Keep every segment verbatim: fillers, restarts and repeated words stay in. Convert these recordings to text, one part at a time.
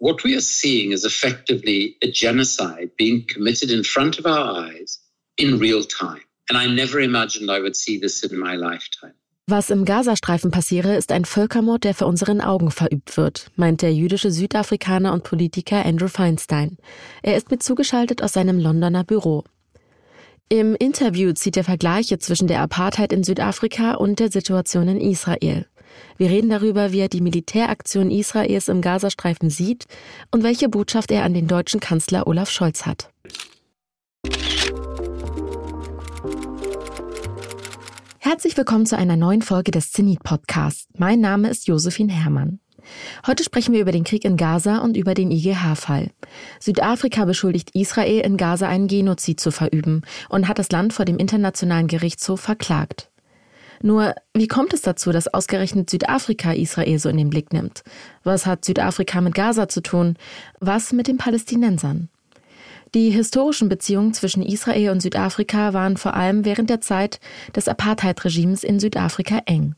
what we are seeing is effectively a genocide being committed in front of our eyes in real time. And I never imagined I would see this in my lifetime. Was im Gazastreifen passiere, ist ein Völkermord, der vor unseren Augen verübt wird, meint der jüdische Südafrikaner und Politiker Andrew Feinstein. Er ist mir zugeschaltet aus seinem Londoner Büro. Im Interview zieht er Vergleiche zwischen der Apartheid in Südafrika und der Situation in Israel. Wir reden darüber, wie er die Militäraktion Israels im Gazastreifen sieht und welche Botschaft er an den deutschen Kanzler Olaf Scholz hat. Herzlich willkommen zu einer neuen Folge des Zenit-Podcasts. Mein Name ist Josephine Herrmann. Heute sprechen wir über den Krieg in Gaza und über den I G H-Fall. Südafrika beschuldigt Israel, in Gaza einen Genozid zu verüben und hat das Land vor dem Internationalen Gerichtshof verklagt. Nur, wie kommt es dazu, dass ausgerechnet Südafrika Israel so in den Blick nimmt? Was hat Südafrika mit Gaza zu tun? Was mit den Palästinensern? Die historischen Beziehungen zwischen Israel und Südafrika waren vor allem während der Zeit des Apartheid-Regimes in Südafrika eng.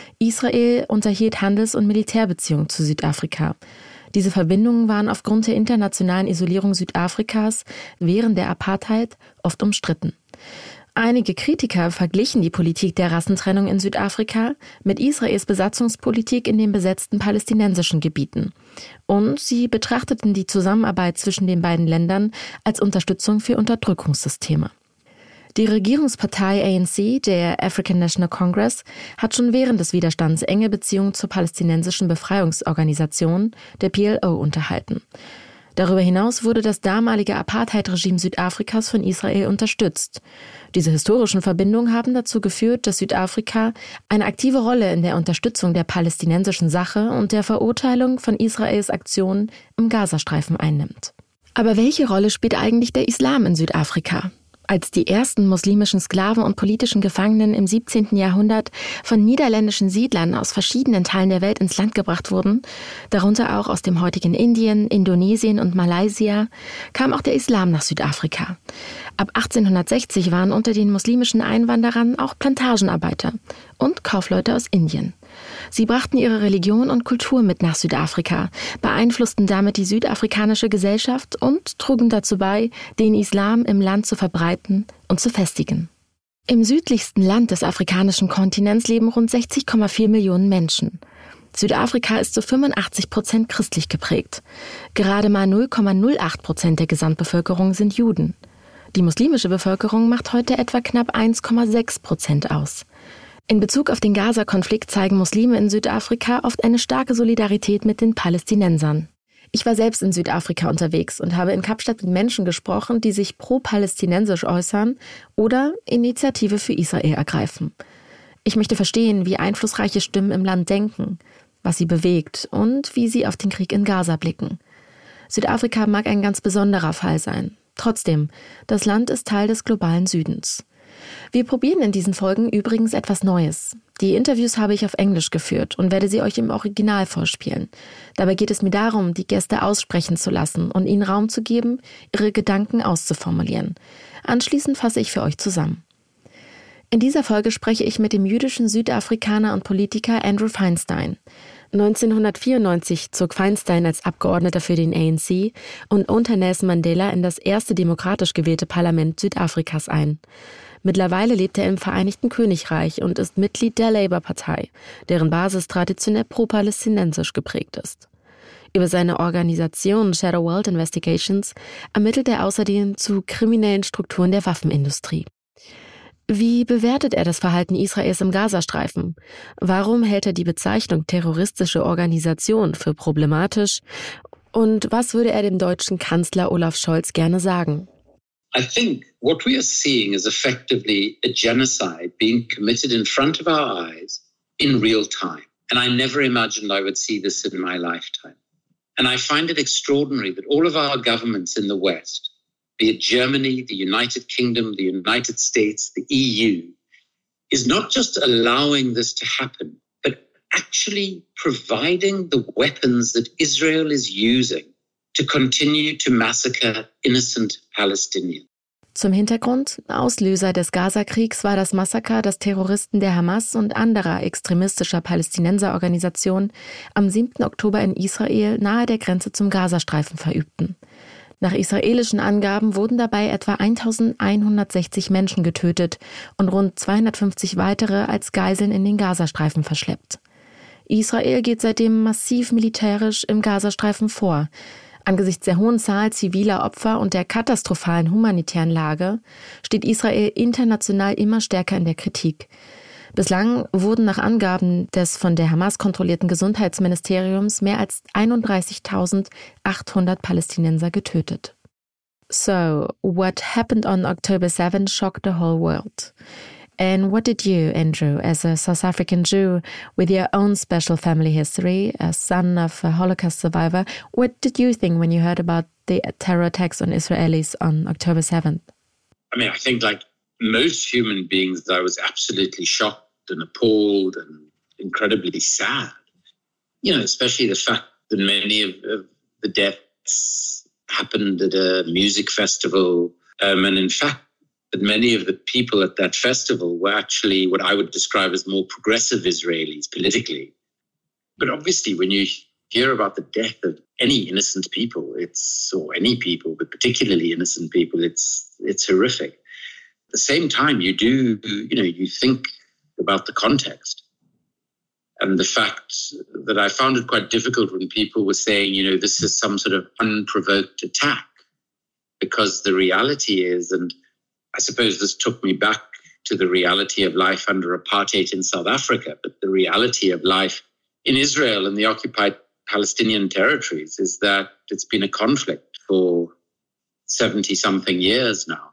Israel unterhielt Handels- und Militärbeziehungen zu Südafrika. Diese Verbindungen waren aufgrund der internationalen Isolierung Südafrikas während der Apartheid oft umstritten. Einige Kritiker verglichen die Politik der Rassentrennung in Südafrika mit Israels Besatzungspolitik in den besetzten palästinensischen Gebieten. Und sie betrachteten die Zusammenarbeit zwischen den beiden Ländern als Unterstützung für Unterdrückungssysteme. Die Regierungspartei A N C, der African National Congress, hat schon während des Widerstands enge Beziehungen zur palästinensischen Befreiungsorganisation, der P L O, unterhalten. Darüber hinaus wurde das damalige Apartheid-Regime Südafrikas von Israel unterstützt. Diese historischen Verbindungen haben dazu geführt, dass Südafrika eine aktive Rolle in der Unterstützung der palästinensischen Sache und der Verurteilung von Israels Aktionen im Gazastreifen einnimmt. Aber welche Rolle spielt eigentlich der Islam in Südafrika? Als die ersten muslimischen Sklaven und politischen Gefangenen im siebzehnten Jahrhundert von niederländischen Siedlern aus verschiedenen Teilen der Welt ins Land gebracht wurden, darunter auch aus dem heutigen Indien, Indonesien und Malaysia, kam auch der Islam nach Südafrika. Ab achtzehnhundertsechzig waren unter den muslimischen Einwanderern auch Plantagenarbeiter und Kaufleute aus Indien. Sie brachten ihre Religion und Kultur mit nach Südafrika, beeinflussten damit die südafrikanische Gesellschaft und trugen dazu bei, den Islam im Land zu verbreiten und zu festigen. Im südlichsten Land des afrikanischen Kontinents leben rund sechzig Komma vier Millionen Menschen. Südafrika ist zu fünfundachtzig Prozent christlich geprägt. Gerade mal null Komma null acht Prozent der Gesamtbevölkerung sind Juden. Die muslimische Bevölkerung macht heute etwa knapp eins Komma sechs Prozent aus. In Bezug auf den Gaza-Konflikt zeigen Muslime in Südafrika oft eine starke Solidarität mit den Palästinensern. Ich war selbst in Südafrika unterwegs und habe in Kapstadt mit Menschen gesprochen, die sich pro-palästinensisch äußern oder Initiative für Israel ergreifen. Ich möchte verstehen, wie einflussreiche Stimmen im Land denken, was sie bewegt und wie sie auf den Krieg in Gaza blicken. Südafrika mag ein ganz besonderer Fall sein. Trotzdem, das Land ist Teil des globalen Südens. Wir probieren in diesen Folgen übrigens etwas Neues. Die Interviews habe ich auf Englisch geführt und werde sie euch im Original vorspielen. Dabei geht es mir darum, die Gäste aussprechen zu lassen und ihnen Raum zu geben, ihre Gedanken auszuformulieren. Anschließend fasse ich für euch zusammen. In dieser Folge spreche ich mit dem jüdischen Südafrikaner und Politiker Andrew Feinstein. neunzehnhundertvierundneunzig zog Feinstein als Abgeordneter für den A N C und unter Nelson Mandela in das erste demokratisch gewählte Parlament Südafrikas ein. Mittlerweile lebt er im Vereinigten Königreich und ist Mitglied der Labour-Partei, deren Basis traditionell pro-palästinensisch geprägt ist. Über seine Organisation Shadow World Investigations ermittelt er außerdem zu kriminellen Strukturen der Waffenindustrie. Wie bewertet er das Verhalten Israels im Gazastreifen? Warum hält er die Bezeichnung terroristische Organisation für problematisch? Und was würde er dem deutschen Kanzler Olaf Scholz gerne sagen? I think what we are seeing is effectively a genocide being committed in front of our eyes in real time. And I never imagined I would see this in my lifetime. And I find it extraordinary that all of our governments in the West, be it Germany, the United Kingdom, the United States, the E U, is not just allowing this to happen, but actually providing the weapons that Israel is using to continue to massacre innocent Palestinians. Zum Hintergrund: Auslöser des Gaza-Kriegs war das Massaker, das Terroristen der Hamas und anderer extremistischer Palästinenserorganisationen am siebten Oktober in Israel nahe der Grenze zum Gazastreifen verübten. Nach israelischen Angaben wurden dabei etwa eintausendeinhundertsechzig Menschen getötet und rund zweihundertfünfzig weitere als Geiseln in den Gazastreifen verschleppt. Israel geht seitdem massiv militärisch im Gazastreifen vor. Angesichts der hohen Zahl ziviler Opfer und der katastrophalen humanitären Lage steht Israel international immer stärker in der Kritik. Bislang wurden nach Angaben des von der Hamas kontrollierten Gesundheitsministeriums mehr als einunddreißigtausendachthundert Palästinenser getötet. So, what happened on October seventh shocked the whole world. And what did you, Andrew, as a South African Jew with your own special family history, a son of a Holocaust survivor, what did you think when you heard about the terror attacks on Israelis on October seventh? I mean, I think like most human beings, I was absolutely shocked and appalled and incredibly sad. You know, especially the fact that many of, of the deaths happened at a music festival. Um, and in fact, that many of the people at that festival were actually what I would describe as more progressive Israelis politically. But obviously, when you hear about the death of any innocent people, it's, or any people, but particularly innocent people, it's it's horrific. At the same time, you do, you know, you think about the context and the fact that I found it quite difficult when people were saying, you know, this is some sort of unprovoked attack, because the reality is, and I suppose this took me back to the reality of life under apartheid in South Africa, but the reality of life in Israel and the occupied Palestinian territories is that it's been a conflict for seventy-something years now.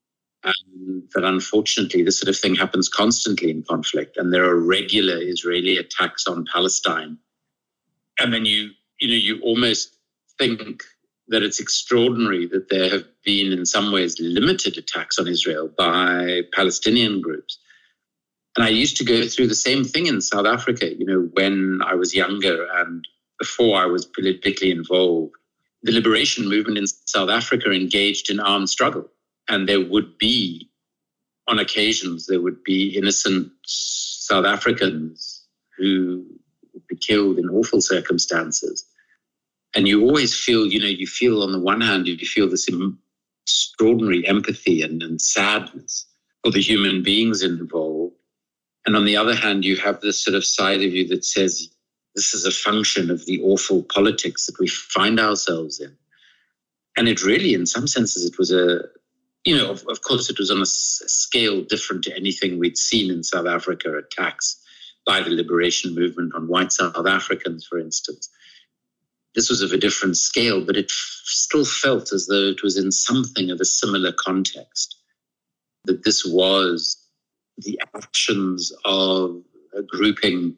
And that unfortunately this sort of thing happens constantly in conflict, and there are regular Israeli attacks on Palestine. And then you, you know, you almost think that it's extraordinary that there have been in some ways limited attacks on Israel by Palestinian groups. And I used to go through the same thing in South Africa, you know, when I was younger and before I was politically involved. The liberation movement in South Africa engaged in armed struggle. And there would be, on occasions, there would be innocent South Africans who would be killed in awful circumstances. And you always feel, you know, you feel on the one hand, you feel this extraordinary empathy and, and sadness for the human beings involved. And on the other hand, you have this sort of side of you that says, this is a function of the awful politics that we find ourselves in. And it really, in some senses, it was a, you know, of, of course, it was on a, s- a scale different to anything we'd seen in South Africa, attacks by the liberation movement on white South Africans, for instance. This was of a different scale, but it f- still felt as though it was in something of a similar context, that this was the actions of a grouping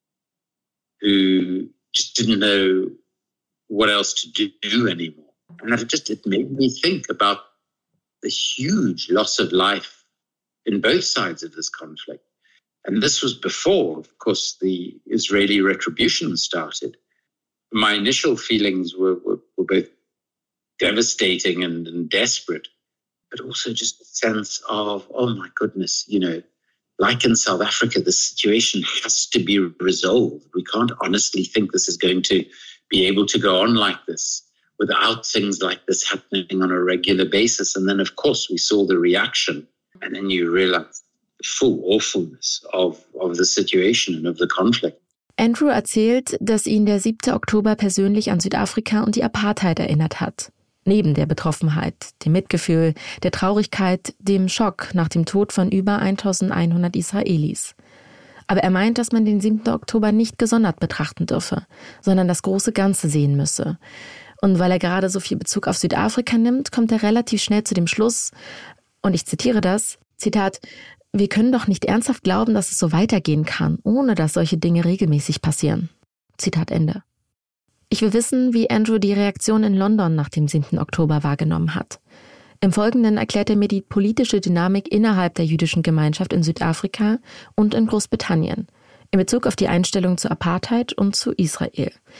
who just didn't know what else to do anymore. And that it just it made me think about the huge loss of life in both sides of this conflict. And this was before, of course, the Israeli retribution started. My initial feelings were, were, were both devastating and, and desperate, but also just a sense of, oh my goodness, you know, like in South Africa, the situation has to be resolved. We can't honestly think this is going to be able to go on like this without things like this happening on a regular basis. And then, of course, we saw the reaction, and then you realize the full awfulness of, of the situation and of the conflict. Andrew erzählt, dass ihn der siebte Oktober persönlich an Südafrika und die Apartheid erinnert hat. Neben der Betroffenheit, dem Mitgefühl, der Traurigkeit, dem Schock nach dem Tod von über eintausendeinhundert Israelis. Aber er meint, dass man den siebten Oktober nicht gesondert betrachten dürfe, sondern das große Ganze sehen müsse. Und weil er gerade so viel Bezug auf Südafrika nimmt, kommt er relativ schnell zu dem Schluss, und ich zitiere das, Zitat, wir können doch nicht ernsthaft glauben, dass es so weitergehen kann, ohne dass solche Dinge regelmäßig passieren. Zitat Ende. Ich will wissen, wie Andrew die Reaktion in London nach dem siebten Oktober wahrgenommen hat. Im Folgenden erklärt er mir die politische Dynamik innerhalb der jüdischen Gemeinschaft in Südafrika und in Großbritannien, in Bezug auf die Einstellung zur Apartheid und zu Israel.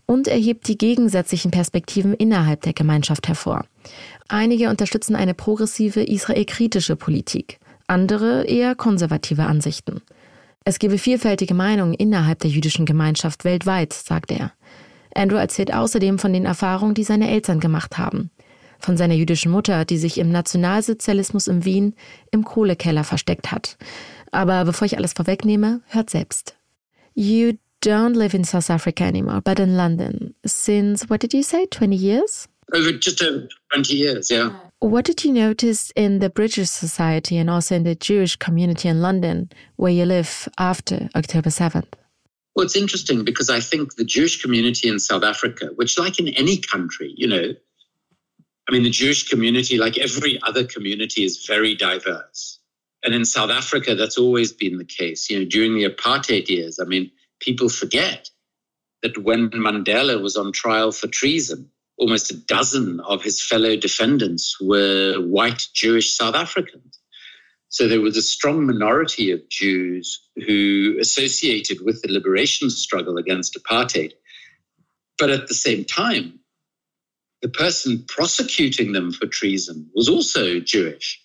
Und er hebt die gegensätzlichen Perspektiven innerhalb der Gemeinschaft hervor. Einige unterstützen eine progressive, israelkritische Politik, andere eher konservative Ansichten. Es gebe vielfältige Meinungen innerhalb der jüdischen Gemeinschaft weltweit, sagt er. Andrew erzählt außerdem von den Erfahrungen, die seine Eltern gemacht haben. Von seiner jüdischen Mutter, die sich im Nationalsozialismus in Wien im Kohlekeller versteckt hat. Aber bevor ich alles vorwegnehme, hört selbst. You don't live in South Africa anymore, but in London. Since, what did you say, twenty years? Over just over twenty years, yeah. What did you notice in the British society and also in the Jewish community in London, where you live after October seventh? Well, it's interesting because I think the Jewish community in South Africa, which like in any country, you know, I mean, the Jewish community, like every other community, is very diverse. And in South Africa, that's always been the case. You know, during the apartheid years, I mean, people forget that when Mandela was on trial for treason, almost a dozen of his fellow defendants were white Jewish South Africans. So there was a strong minority of Jews who associated with the liberation struggle against apartheid. But at the same time, the person prosecuting them for treason was also Jewish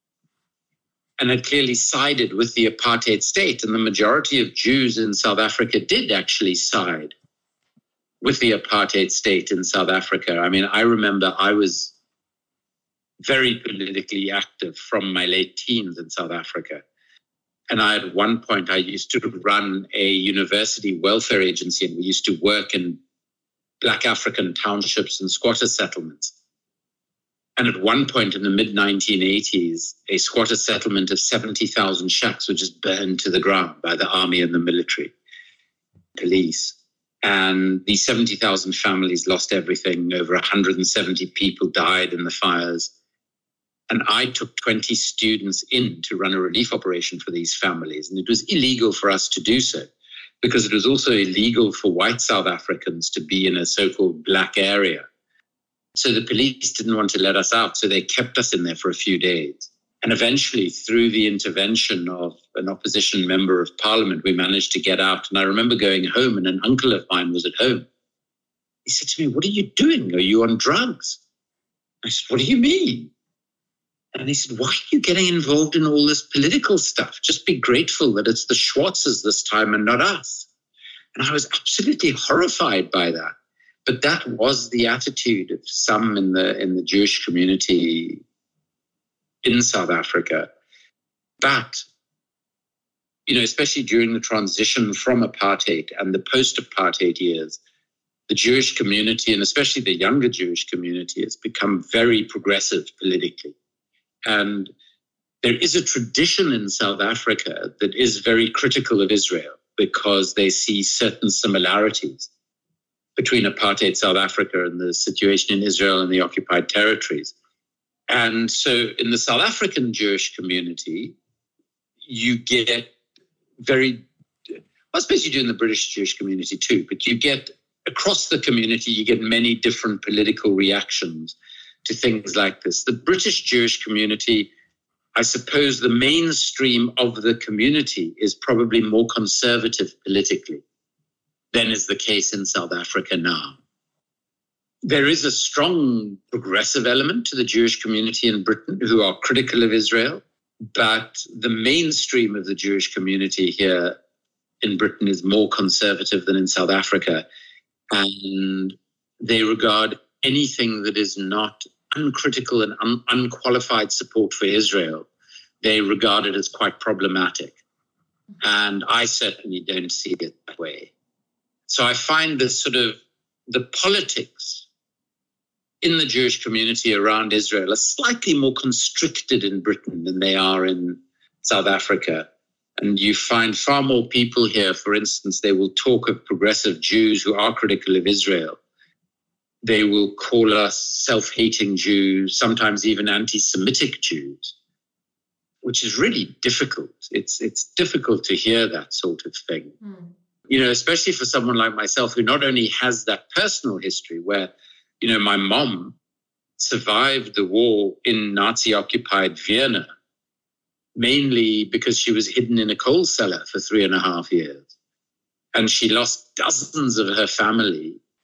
and had clearly sided with the apartheid state. And the majority of Jews in South Africa did actually side with the apartheid state in South Africa. I mean, I remember I was very politically active from my late teens in South Africa. And I, at one point, I used to run a university welfare agency, and we used to work in Black African townships and squatter settlements. And at one point in the mid nineteen eighties, a squatter settlement of seventy thousand shacks were just burned to the ground by the army and the military police. And these seventy thousand families lost everything. Over one hundred seventy people died in the fires. And I took twenty students in to run a relief operation for these families. And it was illegal for us to do so because it was also illegal for white South Africans to be in a so-called black area. So the police didn't want to let us out. So they kept us in there for a few days. And eventually, through the intervention of an opposition member of parliament, we managed to get out. And I remember going home, and an uncle of mine was at home. He said to me, "What are you doing? Are you on drugs?" I said, "What do you mean?" And he said, "Why are you getting involved in all this political stuff? Just be grateful that it's the Schwartzes this time and not us." And I was absolutely horrified by that. But that was the attitude of some in the in the Jewish community in South Africa. But, you know, especially during the transition from apartheid and the post-apartheid years, the Jewish community, and especially the younger Jewish community, has become very progressive politically. And there is a tradition in South Africa that is very critical of Israel because they see certain similarities between apartheid South Africa and the situation in Israel and the occupied territories. And so in the South African Jewish community, you get very, I suppose you do in the British Jewish community too, but you get across the community, you get many different political reactions to things like this. The British Jewish community, I suppose the mainstream of the community is probably more conservative politically than is the case in South Africa now. There is a strong progressive element to the Jewish community in Britain who are critical of Israel, but the mainstream of the Jewish community here in Britain is more conservative than in South Africa. And they regard anything that is not uncritical and un- unqualified support for Israel, they regard it as quite problematic. And I certainly don't see it that way. So I find this sort of, the politics in the Jewish community around Israel are slightly more constricted in Britain than they are in South Africa. And you find far more people here, for instance, they will talk of progressive Jews who are critical of Israel. They will call us self-hating Jews, sometimes even anti-Semitic Jews, which is really difficult. It's it's difficult to hear that sort of thing. Mm. You know, especially for someone like myself who not only has that personal history where, you know, my mom survived the war in Nazi-occupied Vienna, mainly because she was hidden in a coal cellar for three and a half years. And she lost dozens of her family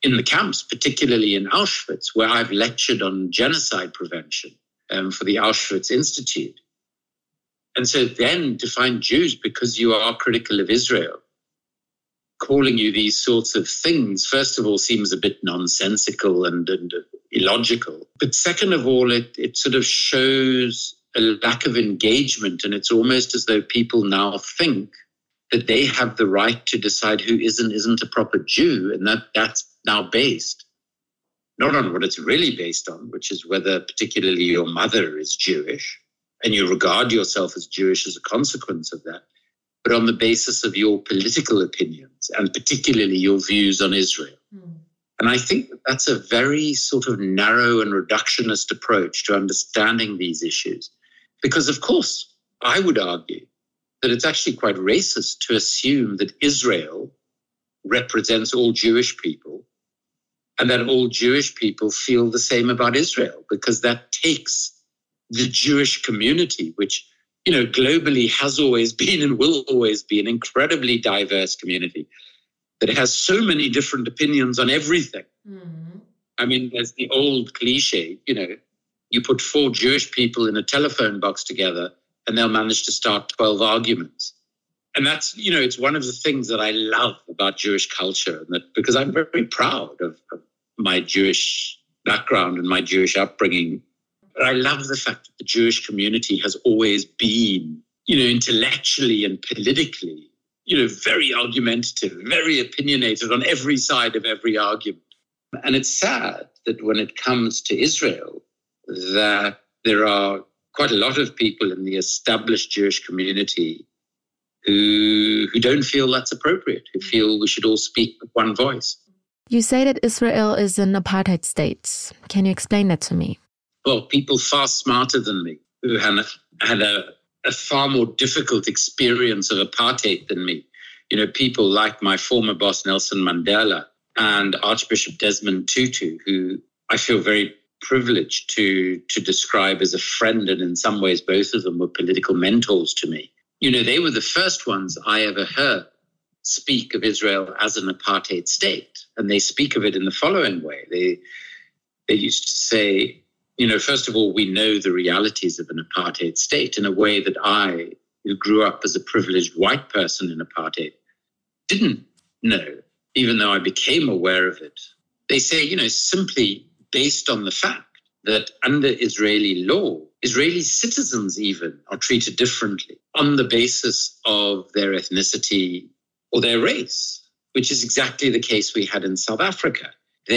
in the camps, particularly in Auschwitz, where I've lectured on genocide prevention um, for the Auschwitz Institute. And so then to find Jews, because you are critical of Israel, calling you these sorts of things, first of all, seems a bit nonsensical and, and illogical. But second of all, it, it sort of shows a lack of engagement. And it's almost as though people now think that they have the right to decide who is and isn't a proper Jew. And that that's now based not on what it's really based on, which is whether particularly your mother is Jewish and you regard yourself as Jewish as a consequence of that, but on the basis of your political opinions and particularly your views on Israel. Mm. And I think that that's a very sort of narrow and reductionist approach to understanding these issues. Because, of course, I would argue that it's actually quite racist to assume that Israel represents all Jewish people and that all Jewish people feel the same about Israel, because that takes the Jewish community, which, you know, globally has always been and will always be an incredibly diverse community that has so many different opinions on everything. Mm-hmm. I mean, there's the old cliche, you know, you put four Jewish people in a telephone box together and they'll manage to start twelve arguments. And that's, you know, it's one of the things that I love about Jewish culture, and that because I'm very proud of, of my Jewish background and my Jewish upbringing. But I love the fact that the Jewish community has always been, you know, intellectually and politically, you know, very argumentative, very opinionated on every side of every argument. And it's sad that when it comes to Israel, that there are quite a lot of people in the established Jewish community who who don't feel that's appropriate, who feel we should all speak with one voice. You say that Israel is an apartheid state. Can you explain that to me? Well, people far smarter than me who had, had a, a far more difficult experience of apartheid than me. You know, people like my former boss, Nelson Mandela, and Archbishop Desmond Tutu, who I feel very privileged to, to describe as a friend, and in some ways both of them were political mentors to me. You know, they were the first ones I ever heard speak of Israel as an apartheid state. And they speak of it in the following way. They, they used to say, you know, first of all, we know the realities of an apartheid state in a way that I, who grew up as a privileged white person in apartheid, didn't know, even though I became aware of it. They say, you know, simply based on the fact that under Israeli law, Israeli citizens even are treated differently on the basis of their ethnicity or their race, which is exactly the case we had in South Africa.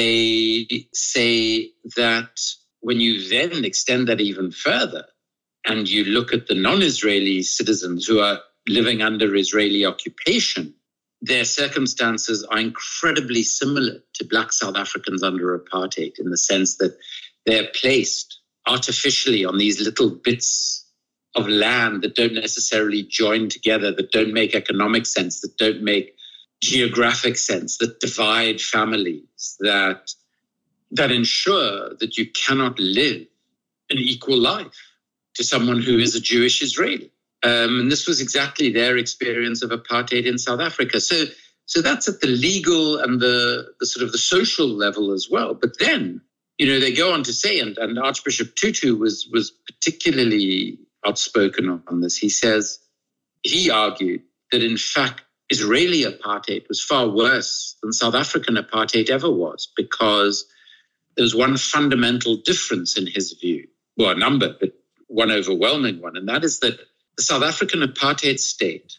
They say that when you then extend that even further and you look at the non-Israeli citizens who are living under Israeli occupation, their circumstances are incredibly similar to Black South Africans under apartheid in the sense that they're placed artificially on these little bits of land that don't necessarily join together, that don't make economic sense, that don't make geographic sense, that divide families, that that ensure that you cannot live an equal life to someone who is a Jewish Israeli. Um, and this was exactly their experience of apartheid in South Africa. So, so that's at the legal and the, the sort of the social level as well. But then, you know, they go on to say, and, and Archbishop Tutu was was particularly outspoken on this. He says, he argued that in fact, Israeli apartheid was far worse than South African apartheid ever was, because there was one fundamental difference in his view, well, a number, but one overwhelming one, and that is that the South African apartheid state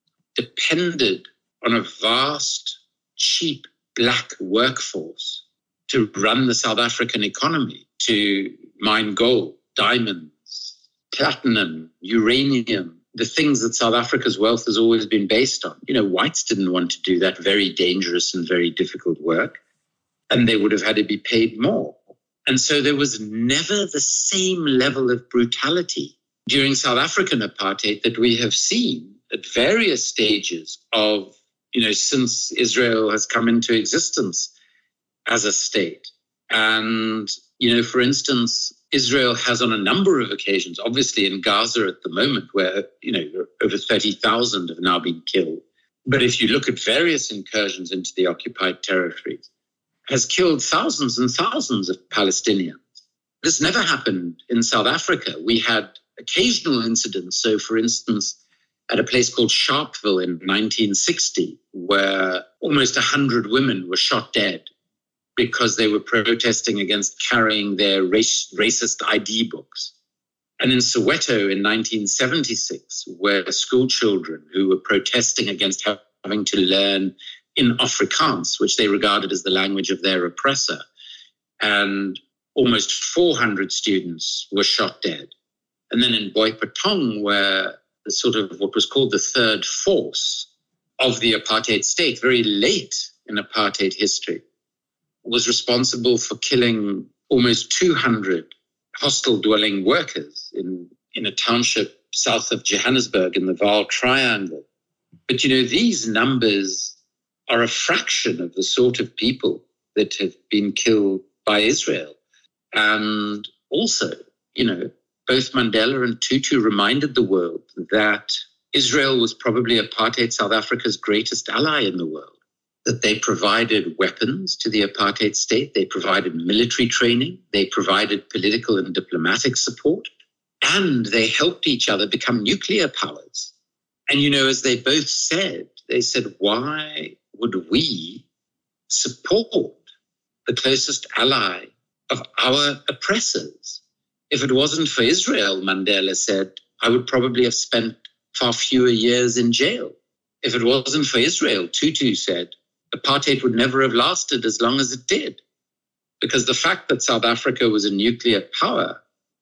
depended on a vast, cheap black workforce to run the South African economy, to mine gold, diamonds, platinum, uranium, the things that South Africa's wealth has always been based on. You know, whites didn't want to do that very dangerous and very difficult work, and they would have had to be paid more. And so there was never the same level of brutality during South African apartheid that we have seen at various stages of, you know, since Israel has come into existence as a state. And, you know, for instance, Israel has on a number of occasions, obviously in Gaza at the moment, where, you know, over thirty thousand have now been killed. But if you look at various incursions into the occupied territories, has killed thousands and thousands of Palestinians. This never happened in South Africa. We had occasional incidents. So, for instance, at a place called Sharpeville in nineteen sixty, where almost one hundred women were shot dead because they were protesting against carrying their race, racist I D books. And in Soweto in nineteen seventy-six, where school children who were protesting against having to learn in Afrikaans, which they regarded as the language of their oppressor, and almost four hundred students were shot dead. And then in Boipatong, where the sort of what was called the third force of the apartheid state, very late in apartheid history, was responsible for killing almost two hundred hostel-dwelling workers in, in a township south of Johannesburg in the Vaal Triangle. But, you know, these numbers are a fraction of the sort of people that have been killed by Israel. And also, you know, both Mandela and Tutu reminded the world that Israel was probably apartheid South Africa's greatest ally in the world, that they provided weapons to the apartheid state, they provided military training, they provided political and diplomatic support, and they helped each other become nuclear powers. And, you know, as they both said, they said, why would we support the closest ally of our oppressors? If it wasn't for Israel, Mandela said, I would probably have spent far fewer years in jail. If it wasn't for Israel, Tutu said, apartheid would never have lasted as long as it did. Because the fact that South Africa was a nuclear power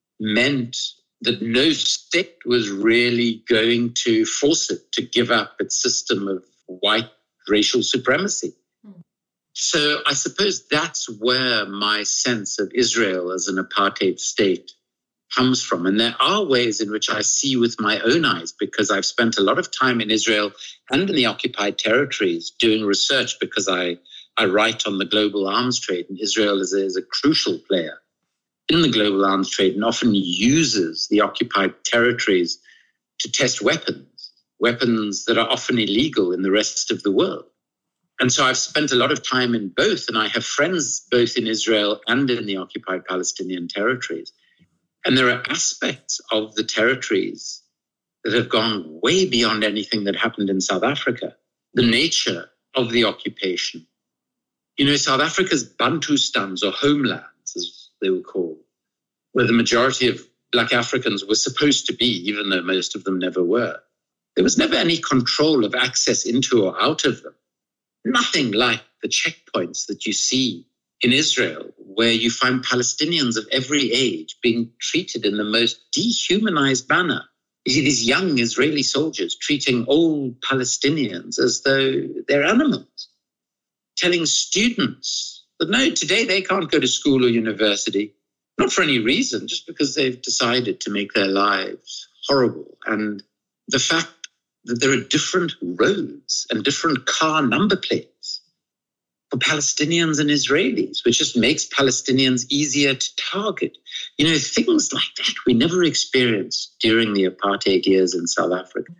meant that no state was really going to force it to give up its system of white racial supremacy. Mm. So I suppose that's where my sense of Israel as an apartheid state comes from. And there are ways in which I see with my own eyes, because I've spent a lot of time in Israel and in the occupied territories doing research, because I, I write on the global arms trade, and Israel is a, is a crucial player in the global arms trade and often uses the occupied territories to test weapons, weapons that are often illegal in the rest of the world. And so I've spent a lot of time in both, and I have friends both in Israel and in the occupied Palestinian territories. And there are aspects of the territories that have gone way beyond anything that happened in South Africa. The nature of the occupation. You know, South Africa's Bantustans, or homelands, as they were called, where the majority of Black Africans were supposed to be, even though most of them never were. There was never any control of access into or out of them. Nothing like the checkpoints that you see in Israel, where you find Palestinians of every age being treated in the most dehumanized manner. You see these young Israeli soldiers treating old Palestinians as though they're animals, telling students that no, today they can't go to school or university, not for any reason, just because they've decided to make their lives horrible. And the fact that there are different roads and different car number plates for Palestinians and Israelis, which just makes Palestinians easier to target. You know, things like that we never experienced during the apartheid years in South Africa.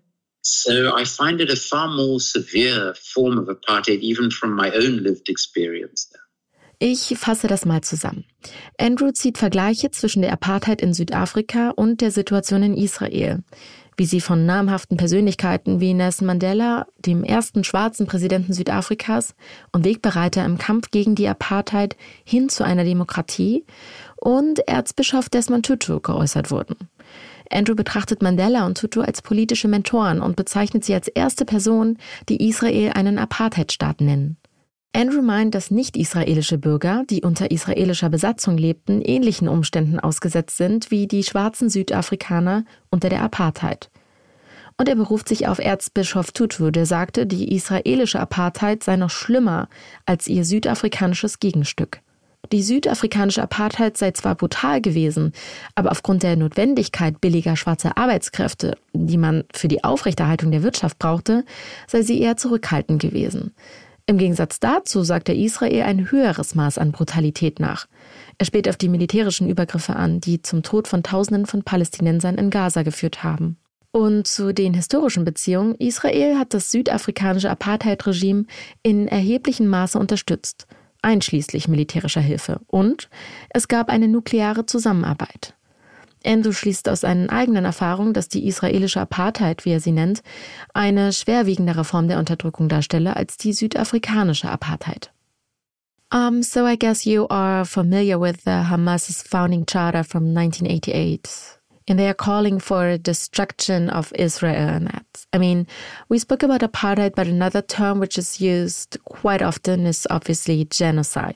So I find it a far more severe form of apartheid, even from my own lived experience there. Ich fasse das mal zusammen. Andrew zieht Vergleiche zwischen der Apartheid in Südafrika und der Situation in Israel, wie sie von namhaften Persönlichkeiten wie Nelson Mandela, dem ersten schwarzen Präsidenten Südafrikas und Wegbereiter im Kampf gegen die Apartheid hin zu einer Demokratie, und Erzbischof Desmond Tutu geäußert wurden. Andrew betrachtet Mandela und Tutu als politische Mentoren und bezeichnet sie als erste Person, die Israel einen Apartheidstaat nennen. Andrew meint, dass nicht-israelische Bürger, die unter israelischer Besatzung lebten, ähnlichen Umständen ausgesetzt sind wie die schwarzen Südafrikaner unter der Apartheid. Und er beruft sich auf Erzbischof Tutu, der sagte, die israelische Apartheid sei noch schlimmer als ihr südafrikanisches Gegenstück. Die südafrikanische Apartheid sei zwar brutal gewesen, aber aufgrund der Notwendigkeit billiger schwarzer Arbeitskräfte, die man für die Aufrechterhaltung der Wirtschaft brauchte, sei sie eher zurückhaltend gewesen. Im Gegensatz dazu sagt er Israel ein höheres Maß an Brutalität nach. Er spielt auf die militärischen Übergriffe an, die zum Tod von Tausenden von Palästinensern in Gaza geführt haben. Und zu den historischen Beziehungen: Israel hat das südafrikanische Apartheid-Regime in erheblichem Maße unterstützt. einschließlich militärischer Hilfe. Und es gab eine nukleare Zusammenarbeit. Andrew schließt aus seinen eigenen Erfahrungen, dass die israelische Apartheid, wie er sie nennt, eine schwerwiegendere Form der Unterdrückung darstelle als die südafrikanische Apartheid. Um, so I guess you are familiar with the Hamas's founding charter from nineteen eighty-eight. And they are calling for destruction of Israel and that. I mean, we spoke about apartheid, but another term which is used quite often is obviously genocide.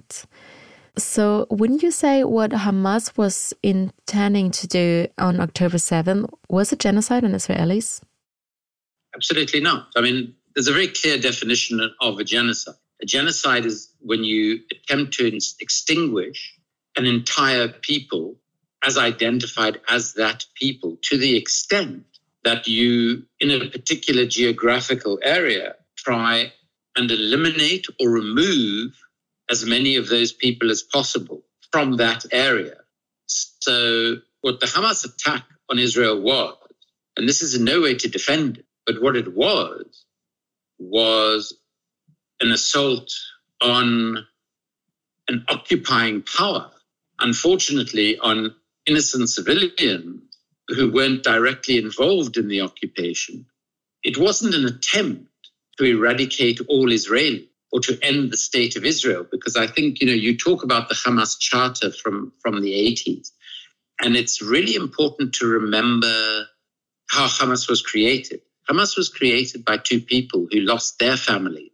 So wouldn't you say what Hamas was intending to do on October seventh was a genocide on Israelis? Absolutely not. I mean, there's a very clear definition of a genocide. A genocide is when you attempt to extinguish an entire people as identified as that people, to the extent that you, in a particular geographical area, try and eliminate or remove as many of those people as possible from that area. So what the Hamas attack on Israel was, and this is in no way to defend it, but what it was, was an assault on an occupying power, unfortunately on innocent civilians who weren't directly involved in the occupation. It wasn't an attempt to eradicate all Israelis or to end the state of Israel, because I think, you know, you talk about the Hamas Charter from, from the eighties, and it's really important to remember how Hamas was created. Hamas was created by two people who lost their families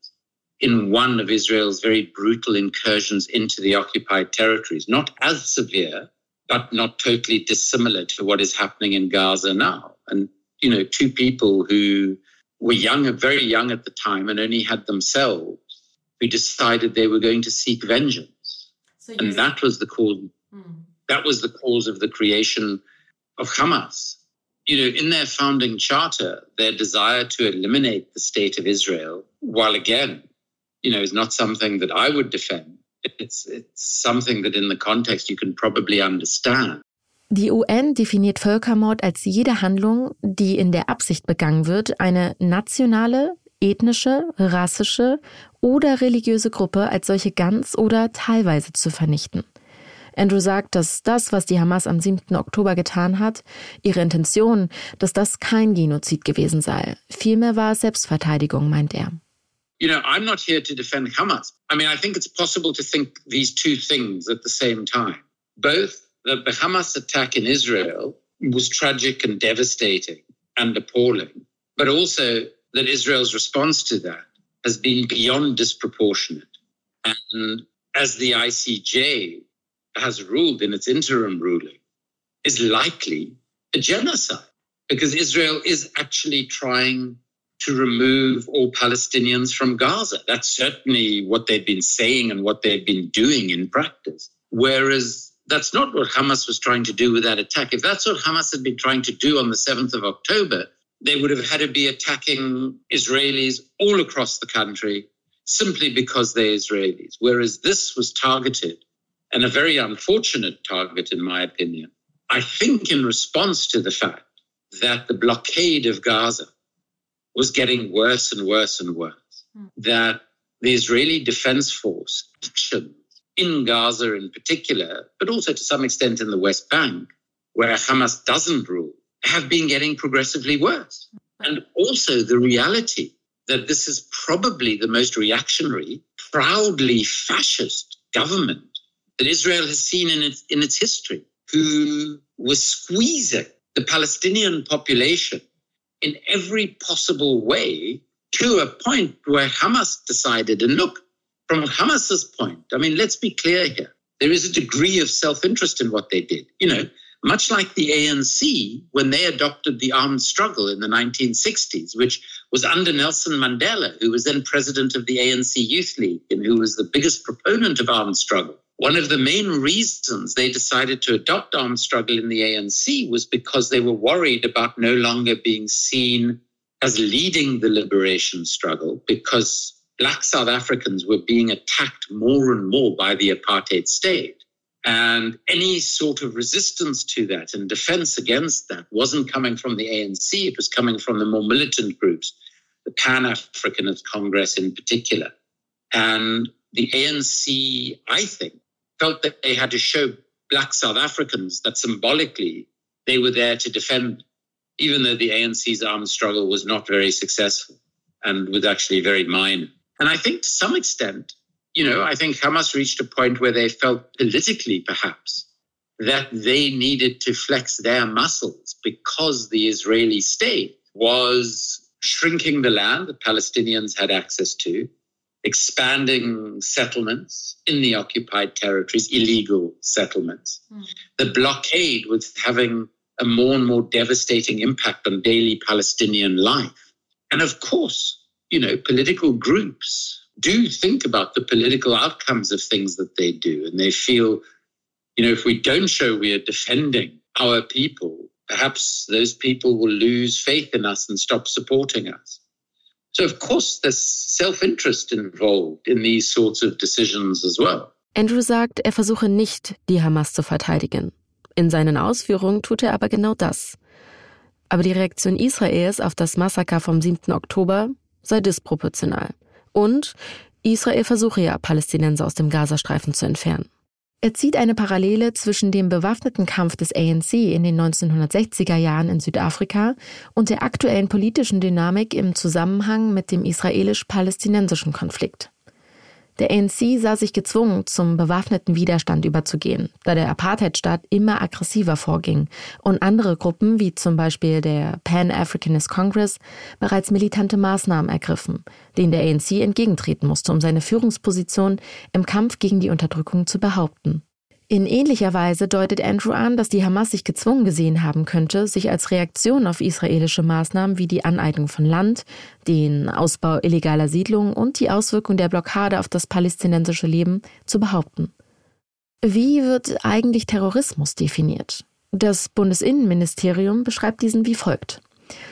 in one of Israel's very brutal incursions into the occupied territories, not as severe, but not totally dissimilar to what is happening in Gaza now. And, you know, two people who were young, very young at the time, and only had themselves, who decided they were going to seek vengeance. So and that was the cause, mm. that was the cause of the creation of Hamas. You know, in their founding charter, their desire to eliminate the state of Israel, while again, you know, is not something that I would defend. It's, it's something that in the context you can probably understand. Die U N definiert Völkermord als jede Handlung, die in der Absicht begangen wird, eine nationale, ethnische, rassische oder religiöse Gruppe als solche ganz oder teilweise zu vernichten. Andrew sagt, dass das, was die Hamas am siebten Oktober getan hat, ihre Intention, dass das kein Genozid gewesen sei. Vielmehr war es Selbstverteidigung, meint er. You know, I'm not here to defend Hamas. I mean, I think it's possible to think these two things at the same time. Both that the Hamas attack in Israel was tragic and devastating and appalling, but also that Israel's response to that has been beyond disproportionate. And as the I C J has ruled in its interim ruling, is likely a genocide, because Israel is actually trying to remove all Palestinians from Gaza. That's certainly what they've been saying and what they've been doing in practice. Whereas that's not what Hamas was trying to do with that attack. If that's what Hamas had been trying to do on the seventh of October, they would have had to be attacking Israelis all across the country simply because they're Israelis. Whereas this was targeted, and a very unfortunate target in my opinion, I think in response to the fact that the blockade of Gaza was getting worse and worse and worse, mm. that the Israeli Defense Force actions in Gaza in particular, but also to some extent in the West Bank, where Hamas doesn't rule, have been getting progressively worse. And also the reality that this is probably the most reactionary, proudly fascist government that Israel has seen in its, in its history, who was squeezing the Palestinian population in every possible way to a point where Hamas decided, and look, from Hamas's point, I mean, let's be clear here. There is a degree of self-interest in what they did. You know, much like the A N C, when they adopted the armed struggle in the nineteen sixties, which was under Nelson Mandela, who was then president of the A N C Youth League and who was the biggest proponent of armed struggle. One of the main reasons they decided to adopt armed struggle in the A N C was because they were worried about no longer being seen as leading the liberation struggle, because Black South Africans were being attacked more and more by the apartheid state. And any sort of resistance to that and defense against that wasn't coming from the A N C, it was coming from the more militant groups, the Pan-Africanist Congress in particular. And the A N C, I think, felt that they had to show Black South Africans that symbolically they were there to defend, even though the A N C's armed struggle was not very successful and was actually very minor. And I think to some extent, you know, I think Hamas reached a point where they felt politically, perhaps, that they needed to flex their muscles because the Israeli state was shrinking the land that Palestinians had access to, expanding settlements in the occupied territories, illegal settlements. Mm. The blockade was having a more and more devastating impact on daily Palestinian life. And of course, you know, political groups do think about the political outcomes of things that they do. And they feel, you know, if we don't show we are defending our people, perhaps those people will lose faith in us and stop supporting us. So, of course, there's self-interest involved in these sorts of decisions as well. Andrew sagt, er versuche nicht, die Hamas zu verteidigen. In seinen Ausführungen tut er aber genau das. Aber die Reaktion Israels auf das Massaker vom siebten Oktober sei disproportional. Und Israel versuche ja, Palästinenser aus dem Gazastreifen zu entfernen. Er zieht eine Parallele zwischen dem bewaffneten Kampf des A N C in den neunzehnhundertsechziger Jahren in Südafrika und der aktuellen politischen Dynamik im Zusammenhang mit dem israelisch-palästinensischen Konflikt. Der A N C sah sich gezwungen, zum bewaffneten Widerstand überzugehen, da der Apartheidstaat immer aggressiver vorging und andere Gruppen, wie zum Beispiel der Pan-Africanist Congress, bereits militante Maßnahmen ergriffen, denen der A N C entgegentreten musste, um seine Führungsposition im Kampf gegen die Unterdrückung zu behaupten. In ähnlicher Weise deutet Andrew an, dass die Hamas sich gezwungen gesehen haben könnte, sich als Reaktion auf israelische Maßnahmen wie die Aneignung von Land, den Ausbau illegaler Siedlungen und die Auswirkung der Blockade auf das palästinensische Leben zu behaupten. Wie wird eigentlich Terrorismus definiert? Das Bundesinnenministerium beschreibt diesen wie folgt.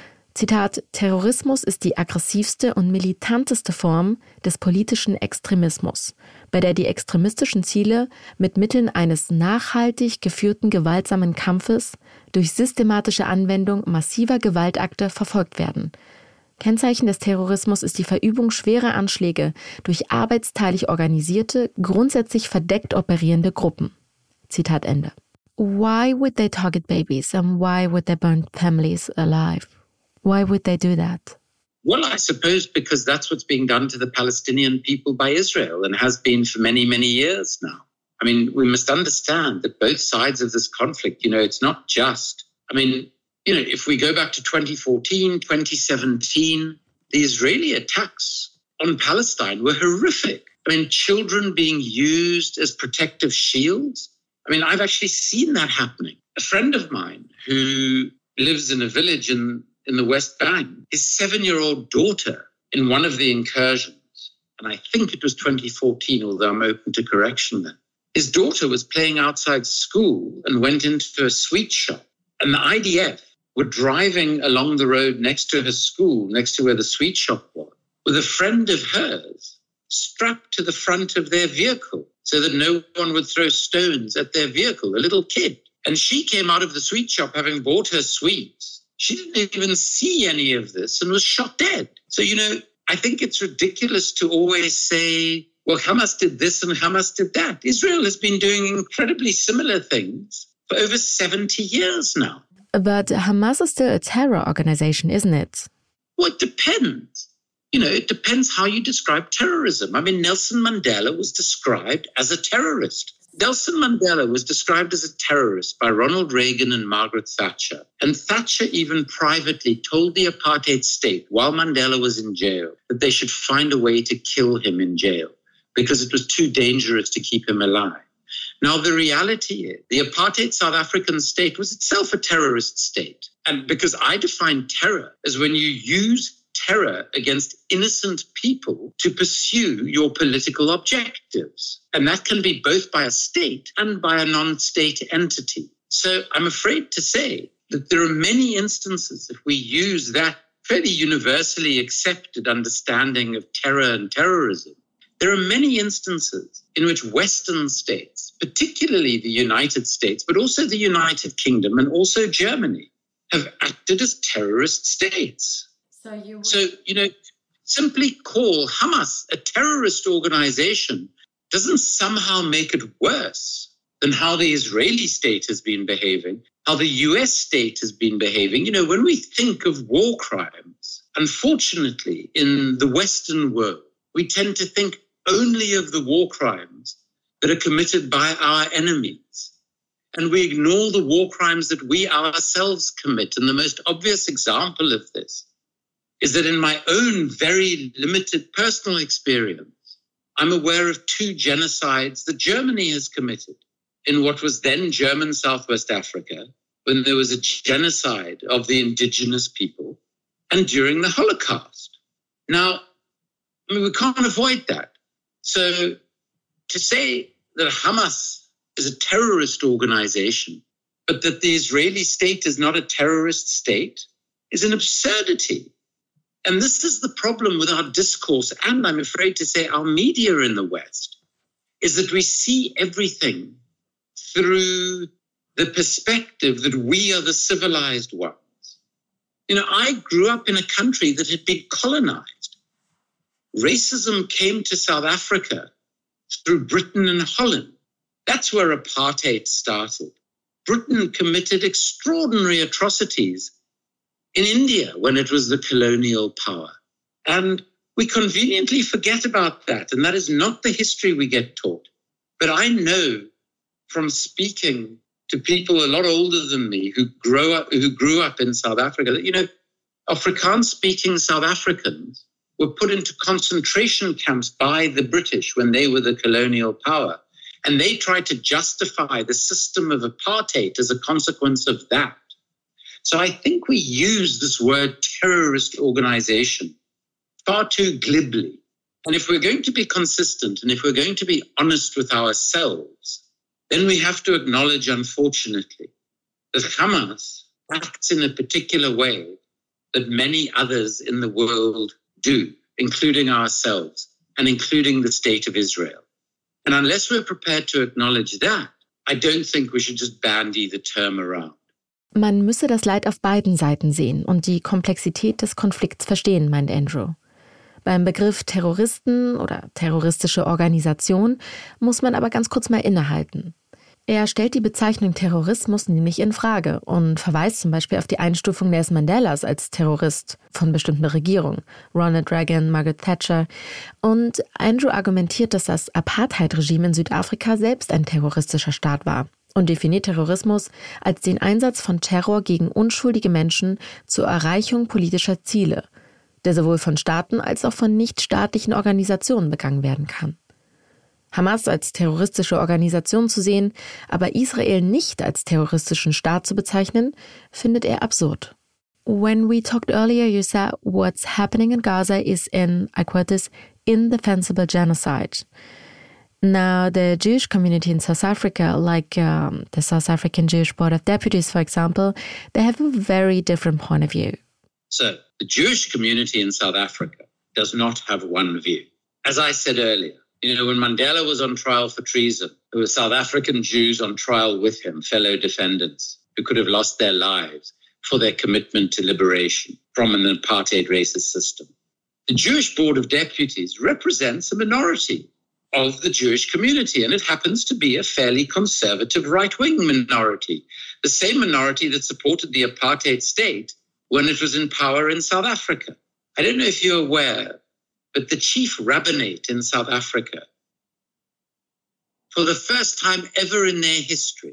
Zitat, Terrorismus ist die aggressivste und militanteste Form des politischen Extremismus, bei der die extremistischen Ziele mit Mitteln eines nachhaltig geführten gewaltsamen Kampfes durch systematische Anwendung massiver Gewaltakte verfolgt werden. Kennzeichen des Terrorismus ist die Verübung schwerer Anschläge durch arbeitsteilig organisierte, grundsätzlich verdeckt operierende Gruppen. Zitat Ende. Why would they target babies and why would they burn families alive? Why would they do that? Well, I suppose because that's what's being done to the Palestinian people by Israel and has been for many, many years now. I mean, we must understand that both sides of this conflict, you know, it's not just, I mean, you know, if we go back to twenty fourteen, twenty seventeen, the Israeli attacks on Palestine were horrific. I mean, children being used as protective shields. I mean, I've actually seen that happening. A friend of mine who lives in a village in in the West Bank, his seven-year-old daughter in one of the incursions, and I think it was twenty fourteen, although I'm open to correction then, his daughter was playing outside school and went into a sweet shop, and the I D F were driving along the road next to her school, next to where the sweet shop was, with a friend of hers strapped to the front of their vehicle so that no one would throw stones at their vehicle, a little kid. And she came out of the sweet shop having bought her sweets. She didn't even see any of this and was shot dead. So, you know, I think it's ridiculous to always say, well, Hamas did this and Hamas did that. Israel has been doing incredibly similar things for over seventy years now. But Hamas is still a terror organization, isn't it? Well, it depends. You know, it depends how you describe terrorism. I mean, Nelson Mandela was described as a terrorist. Nelson Mandela was described as a terrorist by Ronald Reagan and Margaret Thatcher. And Thatcher even privately told the apartheid state while Mandela was in jail that they should find a way to kill him in jail because it was too dangerous to keep him alive. Now, the reality is the apartheid South African state was itself a terrorist state. And because I define terror as when you use terror against innocent people to pursue your political objectives. And that can be both by a state and by a non-state entity. So I'm afraid to say that there are many instances, if we use that fairly universally accepted understanding of terror and terrorism, there are many instances in which Western states, particularly the United States, but also the United Kingdom and also Germany, have acted as terrorist states. So, you, would... so, you know, simply call Hamas a terrorist organization doesn't somehow make it worse than how the Israeli state has been behaving, how the U S state has been behaving. You know, when we think of war crimes, unfortunately, in the Western world, we tend to think only of the war crimes that are committed by our enemies. And we ignore the war crimes that we ourselves commit. And the most obvious example of this is that in my own very limited personal experience, I'm aware of two genocides that Germany has committed in what was then German Southwest Africa, when there was a genocide of the indigenous people, and during the Holocaust. Now, I mean, we can't avoid that. So to say that Hamas is a terrorist organization, but that the Israeli state is not a terrorist state, is an absurdity. And this is the problem with our discourse, and I'm afraid to say our media in the West, is that we see everything through the perspective that we are the civilized ones. You know, I grew up in a country that had been colonized. Racism came to South Africa through Britain and Holland. That's where apartheid started. Britain committed extraordinary atrocities in India when it was the colonial power. And we conveniently forget about that. And that is not the history we get taught. But I know from speaking to people a lot older than me who grew up, who grew up in South Africa, that, you know, Afrikaans-speaking South Africans were put into concentration camps by the British when they were the colonial power. And they tried to justify the system of apartheid as a consequence of that. So I think we use this word terrorist organization far too glibly. And if we're going to be consistent and if we're going to be honest with ourselves, then we have to acknowledge, unfortunately, that Hamas acts in a particular way that many others in the world do, including ourselves and including the state of Israel. And unless we're prepared to acknowledge that, I don't think we should just bandy the term around. Man müsse das Leid auf beiden Seiten sehen und die Komplexität des Konflikts verstehen, meint Andrew. Beim Begriff Terroristen oder terroristische Organisation muss man aber ganz kurz mal innehalten. Er stellt die Bezeichnung Terrorismus nämlich in Frage und verweist zum Beispiel auf die Einstufung Nelson Mandelas als Terrorist von bestimmten Regierungen, Ronald Reagan, Margaret Thatcher. Und Andrew argumentiert, dass das Apartheid-Regime in Südafrika selbst ein terroristischer Staat war und definiert Terrorismus als den Einsatz von Terror gegen unschuldige Menschen zur Erreichung politischer Ziele, der sowohl von Staaten als auch von nichtstaatlichen Organisationen begangen werden kann. Hamas als terroristische Organisation zu sehen, aber Israel nicht als terroristischen Staat zu bezeichnen, findet er absurd. When we talked earlier, you said what's happening in Gaza is in, I quote this, indefensible genocide. Now, the Jewish community in South Africa, like um, the South African Jewish Board of Deputies, for example, they have a very different point of view. So, the Jewish community in South Africa does not have one view. As I said earlier, you know, when Mandela was on trial for treason, there were South African Jews on trial with him, fellow defendants, who could have lost their lives for their commitment to liberation from an apartheid racist system. The Jewish Board of Deputies represents a minority of the Jewish community, and it happens to be a fairly conservative right-wing minority, the same minority that supported the apartheid state when it was in power in South Africa. I don't know if you're aware, but the chief rabbinate in South Africa, for the first time ever in their history,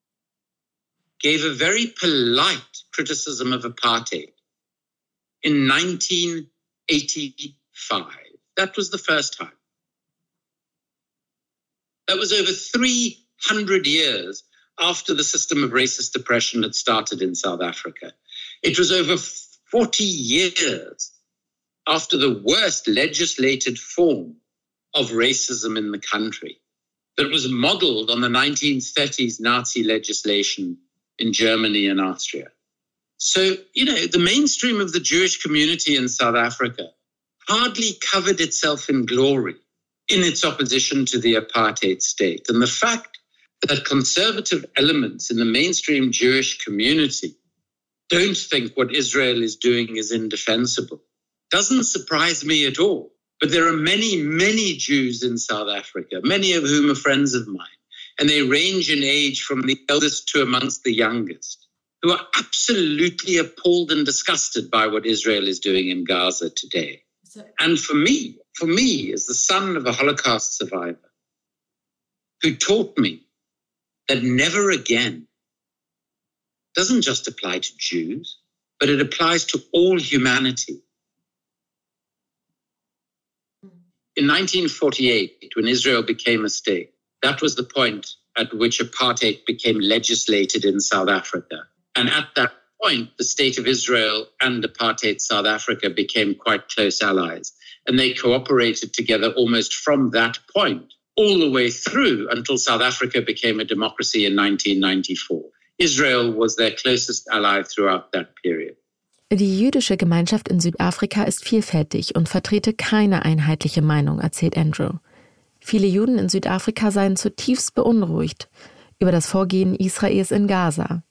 gave a very polite criticism of apartheid in nineteen eighty-five. That was the first time. That was over three hundred years after the system of racist oppression had started in South Africa. It was over forty years after the worst legislated form of racism in the country that was modeled on the nineteen thirties Nazi legislation in Germany and Austria. So, you know, the mainstream of the Jewish community in South Africa hardly covered itself in glory in its opposition to the apartheid state. And the fact that conservative elements in the mainstream Jewish community don't think what Israel is doing is indefensible doesn't surprise me at all. But there are many, many Jews in South Africa, many of whom are friends of mine, and they range in age from the eldest to amongst the youngest, who are absolutely appalled and disgusted by what Israel is doing in Gaza today. And for me, for me, as the son of a Holocaust survivor, who taught me that never again doesn't just apply to Jews, but it applies to all humanity. In nineteen forty-eight, when Israel became a state, that was the point at which apartheid became legislated in South Africa. And at that point, the state of Israel and apartheid South Africa became quite close allies. And they cooperated together almost from that point, all the way through until South Africa became a democracy in nineteen ninety-four. Israel was their closest ally throughout that period. Die jüdische Gemeinschaft in Südafrika ist vielfältig und vertrete keine einheitliche Meinung, erzählt Andrew. Viele Juden in Südafrika seien zutiefst beunruhigt über das Vorgehen Israels in Gaza.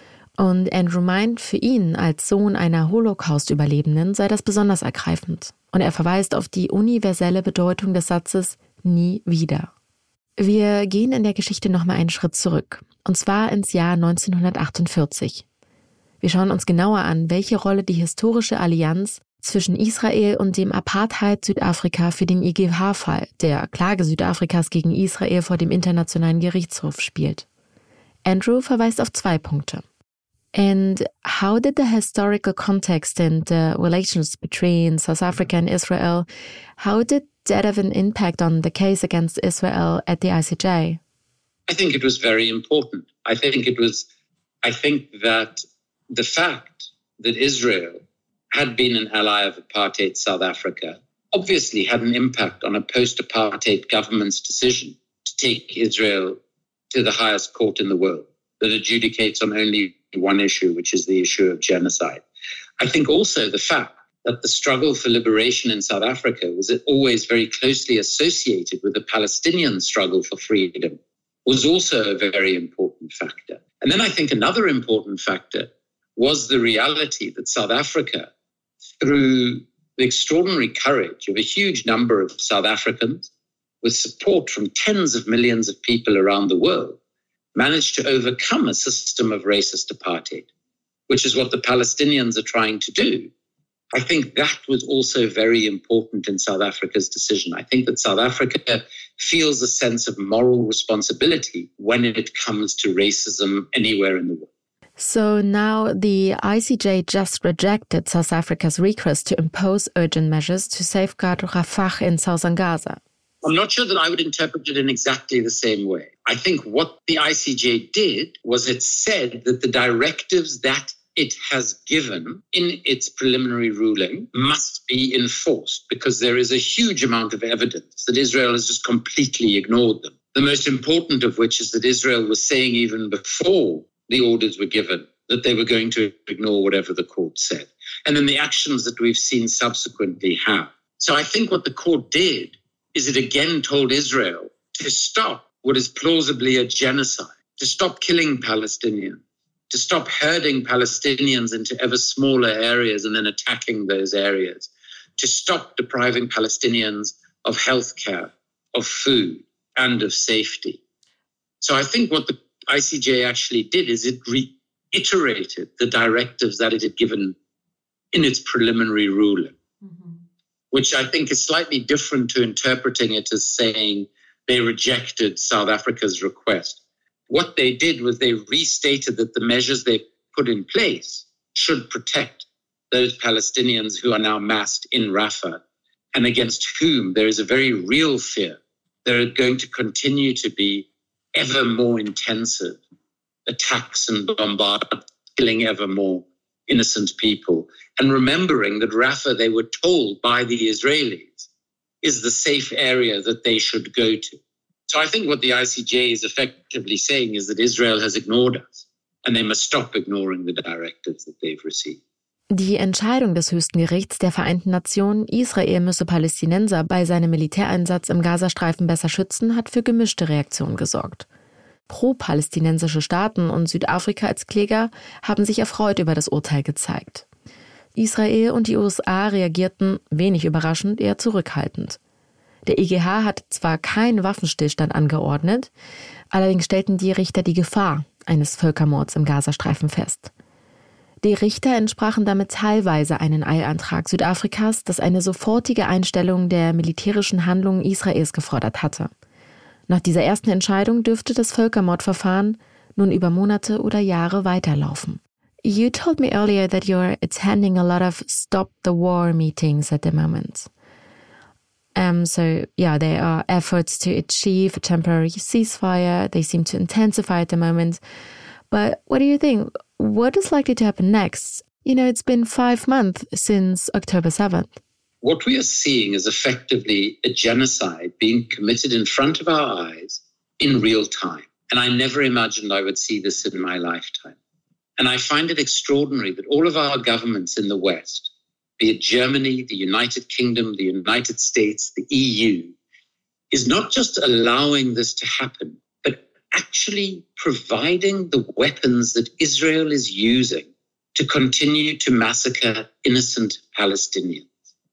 Und Andrew meint, für ihn als Sohn einer Holocaust-Überlebenden sei das besonders ergreifend. Und er verweist auf die universelle Bedeutung des Satzes nie wieder. Wir gehen in der Geschichte nochmal einen Schritt zurück, und zwar ins Jahr neunzehnhundertachtundvierzig. Wir schauen uns genauer an, welche Rolle die historische Allianz zwischen Israel und dem Apartheid-Südafrika für den I G H-Fall, der Klage Südafrikas gegen Israel vor dem Internationalen Gerichtshof, spielt. Andrew verweist auf zwei Punkte. And how did the historical context and the relations between South Africa and Israel, how did that have an impact on the case against Israel at the I C J? I think it was very important. I think it was, I think that the fact that Israel had been an ally of apartheid South Africa obviously had an impact on a post-apartheid government's decision to take Israel to the highest court in the world that adjudicates on only one issue, which is the issue of genocide. I think also the fact that the struggle for liberation in South Africa was always very closely associated with the Palestinian struggle for freedom was also a very important factor. And then I think another important factor was the reality that South Africa, through the extraordinary courage of a huge number of South Africans, with support from tens of millions of people around the world, managed to overcome a system of racist apartheid, which is what the Palestinians are trying to do. I think that was also very important in South Africa's decision. I think that South Africa feels a sense of moral responsibility when it comes to racism anywhere in the world. So now the I C J just rejected South Africa's request to impose urgent measures to safeguard Rafah in southern Gaza. I'm not sure that I would interpret it in exactly the same way. I think what the I C J did was it said that the directives that it has given in its preliminary ruling must be enforced because there is a huge amount of evidence that Israel has just completely ignored them. The most important of which is that Israel was saying even before the orders were given that they were going to ignore whatever the court said. And then the actions that we've seen subsequently have. So I think what the court did is it again told Israel to stop what is plausibly a genocide, to stop killing Palestinians, to stop herding Palestinians into ever smaller areas and then attacking those areas, to stop depriving Palestinians of healthcare, of food, and of safety. So I think what the I C J actually did is it reiterated the directives that it had given in its preliminary ruling, mm-hmm. which I think is slightly different to interpreting it as saying they rejected South Africa's request. What they did was they restated that the measures they put in place should protect those Palestinians who are now massed in Rafah and against whom there is a very real fear there are going to continue to be ever more intensive attacks and bombardments, killing ever more innocent people. And remembering that Rafah, they were told by the Israelis, is the safe area that they should go to. So I think what the I C J is effectively saying is that Israel has ignored us and they must stop ignoring the directives that they've received. Die Entscheidung des höchsten Gerichts der Vereinten Nationen, Israel müsse Palästinenser bei seinem Militäreinsatz im Gazastreifen besser schützen, hat für gemischte Reaktionen gesorgt. Pro-palästinensische Staaten und Südafrika als Kläger haben sich erfreut über das Urteil gezeigt. Israel und die U S A reagierten, wenig überraschend, eher zurückhaltend. Der I G H hat zwar keinen Waffenstillstand angeordnet, allerdings stellten die Richter die Gefahr eines Völkermords im Gazastreifen fest. Die Richter entsprachen damit teilweise einen Eilantrag Südafrikas, das eine sofortige Einstellung der militärischen Handlungen Israels gefordert hatte. Nach dieser ersten Entscheidung dürfte das Völkermordverfahren nun über Monate oder Jahre weiterlaufen. You told me earlier that you're attending a lot of Stop the War meetings at the moment. Um, so, yeah, there are efforts to achieve a temporary ceasefire. They seem to intensify at the moment. But what do you think? What is likely to happen next? You know, it's been five months since October seventh. What we are seeing is effectively a genocide being committed in front of our eyes in real time. And I never imagined I would see this in my lifetime. And I find it extraordinary that all of our governments in the West, be it Germany, the United Kingdom, the United States, the E U, is not just allowing this to happen, but actually providing the weapons that Israel is using to continue to massacre innocent Palestinians.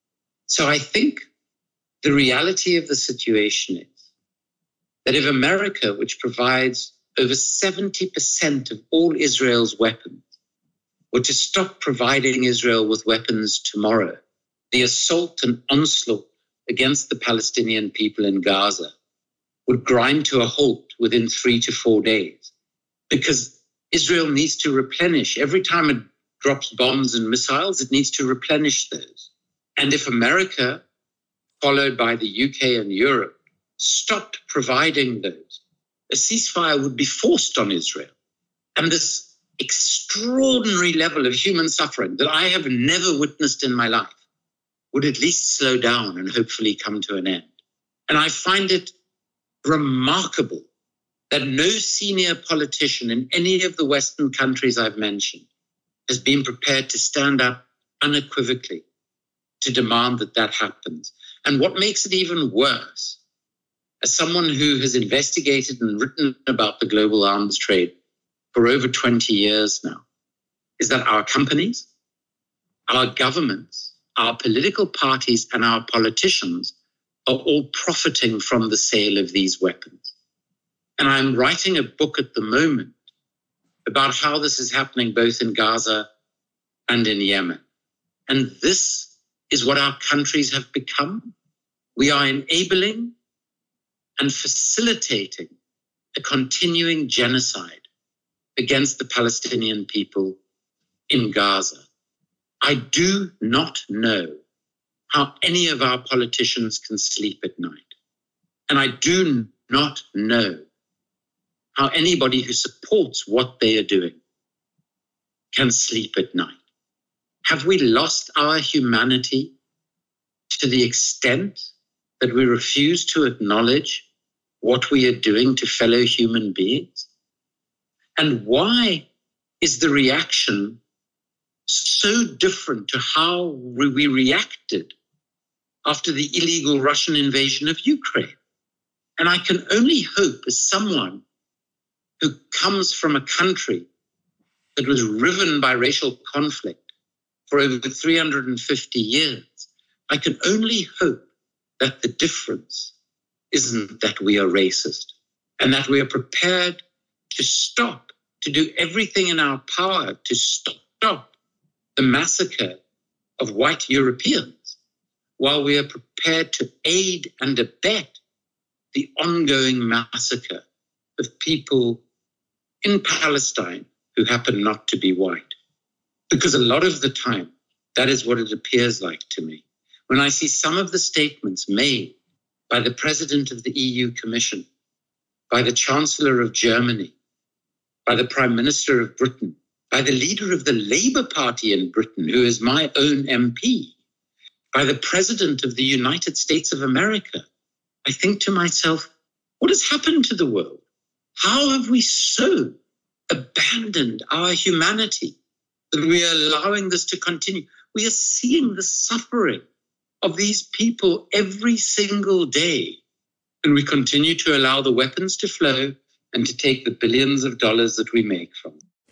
So I think the reality of the situation is that if America, which provides over seventy percent of all Israel's weapons, were to stop providing Israel with weapons tomorrow, the assault and onslaught against the Palestinian people in Gaza would grind to a halt within three to four days because Israel needs to replenish. Every time it drops bombs and missiles, it needs to replenish those. And if America, followed by the U K and Europe, stopped providing those, a ceasefire would be forced on Israel. And this extraordinary level of human suffering that I have never witnessed in my life would at least slow down and hopefully come to an end. And I find it remarkable that no senior politician in any of the Western countries I've mentioned has been prepared to stand up unequivocally to demand that that happens. And what makes it even worse, as someone who has investigated and written about the global arms trade for over twenty years now, is that our companies, our governments, our political parties, and our politicians are all profiting from the sale of these weapons. And I'm writing a book at the moment about how this is happening both in Gaza and in Yemen. And this is what our countries have become. We are enabling and facilitating a continuing genocide against the Palestinian people in Gaza. I do not know how any of our politicians can sleep at night. And I do not know how anybody who supports what they are doing can sleep at night. Have we lost our humanity to the extent that we refuse to acknowledge what we are doing to fellow human beings? And why is the reaction so different to how we reacted after the illegal Russian invasion of Ukraine? And I can only hope, as someone who comes from a country that was riven by racial conflict for over three hundred fifty years, I can only hope that the difference isn't that we are racist and that we are prepared to stop, to do everything in our power to stop the massacre of white Europeans, while we are prepared to aid and abet the ongoing massacre of people in Palestine who happen not to be white. Because a lot of the time, that is what it appears like to me. When I see some of the statements made by the President of the E U Commission, by the Chancellor of Germany, by the Prime Minister of Britain, by the leader of the Labour Party in Britain, who is my own M P, by the President of the United States of America, I think to myself, what has happened to the world? How have we so abandoned our humanity that we are allowing this to continue? We are seeing the suffering of these people every single day, and we continue to allow the weapons to flow and to take the billions of dollars that we make from them.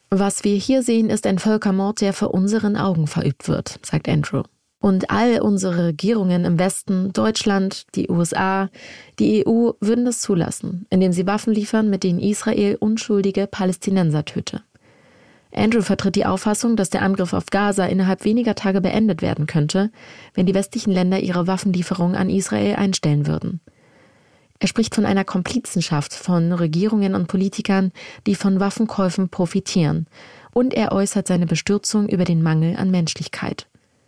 Was wir hier sehen, ist ein Völkermord, der vor unseren Augen verübt wird, sagt Andrew. Und all unsere Regierungen im Westen, Deutschland, die U S A, die E U würden das zulassen, indem sie Waffen liefern, mit denen Israel unschuldige Palästinenser töte. Andrew vertritt die Auffassung, dass der Angriff auf Gaza innerhalb weniger Tage beendet werden könnte, wenn die westlichen Länder ihre Waffenlieferungen an Israel einstellen würden. Er spricht von einer Komplizenschaft von Regierungen und Politikern, die von Waffenkäufen profitieren, und er äußert seine Bestürzung über den Mangel an Menschlichkeit.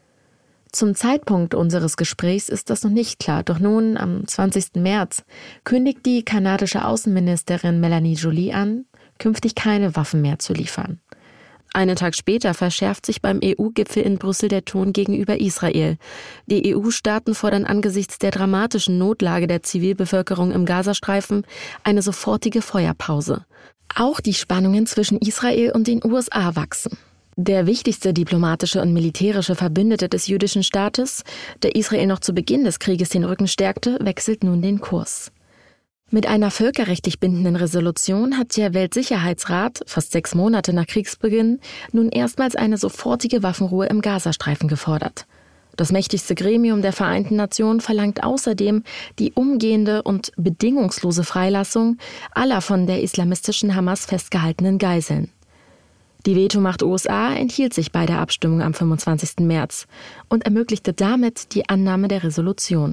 Zum Zeitpunkt unseres Gesprächs ist das noch nicht klar, doch nun, am zwanzigsten März, kündigt die kanadische Außenministerin Melanie Joly an, künftig keine Waffen mehr zu liefern. Einen Tag später verschärft sich beim E U-Gipfel in Brüssel der Ton gegenüber Israel. Die E U-Staaten fordern angesichts der dramatischen Notlage der Zivilbevölkerung im Gazastreifen eine sofortige Feuerpause. Auch die Spannungen zwischen Israel und den U S A wachsen. Der wichtigste diplomatische und militärische Verbündete des jüdischen Staates, der Israel noch zu Beginn des Krieges den Rücken stärkte, wechselt nun den Kurs. Mit einer völkerrechtlich bindenden Resolution hat der Weltsicherheitsrat, fast sechs Monate nach Kriegsbeginn, nun erstmals eine sofortige Waffenruhe im Gazastreifen gefordert. Das mächtigste Gremium der Vereinten Nationen verlangt außerdem die umgehende und bedingungslose Freilassung aller von der islamistischen Hamas festgehaltenen Geiseln. Die Vetomacht U S A enthielt sich bei der Abstimmung am fünfundzwanzigsten März und ermöglichte damit die Annahme der Resolution.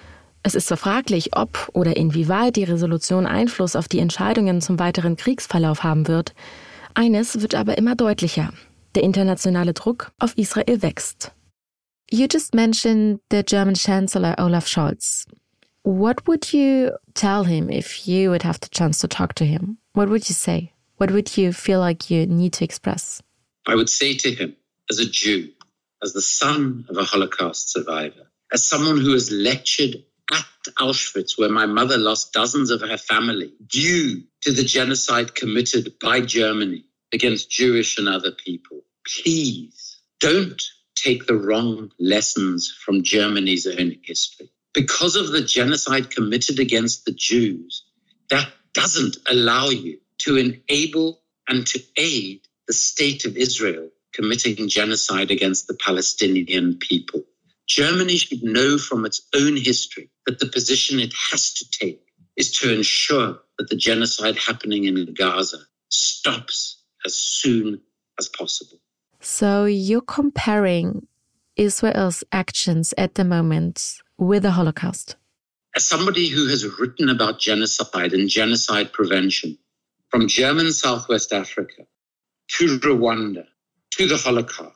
Es ist zwar fraglich, ob oder inwieweit die Resolution Einfluss auf die Entscheidungen zum weiteren Kriegsverlauf haben wird. Eines wird aber immer deutlicher: Der internationale Druck auf Israel wächst. You just mentioned the German Chancellor Olaf Scholz. What would you tell him if you would have the chance to talk to him? What would you say? What would you feel like you need to express? I would say to him, as a Jew, as the son of a Holocaust survivor, as someone who has lectured at Auschwitz, where my mother lost dozens of her family due to the genocide committed by Germany against Jewish and other people. Please don't take the wrong lessons from Germany's own history. Because of the genocide committed against the Jews, that doesn't allow you to enable and to aid the state of Israel committing genocide against the Palestinian people. Germany should know from its own history that the position it has to take is to ensure that the genocide happening in Gaza stops as soon as possible. So you're comparing Israel's actions at the moment with the Holocaust? As somebody who has written about genocide and genocide prevention, from German Southwest Africa to Rwanda to the Holocaust,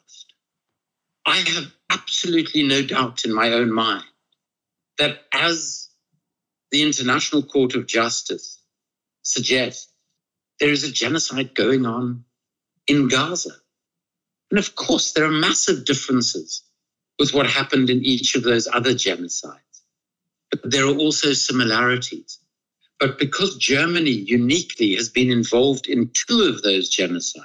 I have absolutely no doubt in my own mind that, as the International Court of Justice suggests, there is a genocide going on in Gaza. And of course, there are massive differences with what happened in each of those other genocides. But there are also similarities. But because Germany uniquely has been involved in two of those genocides,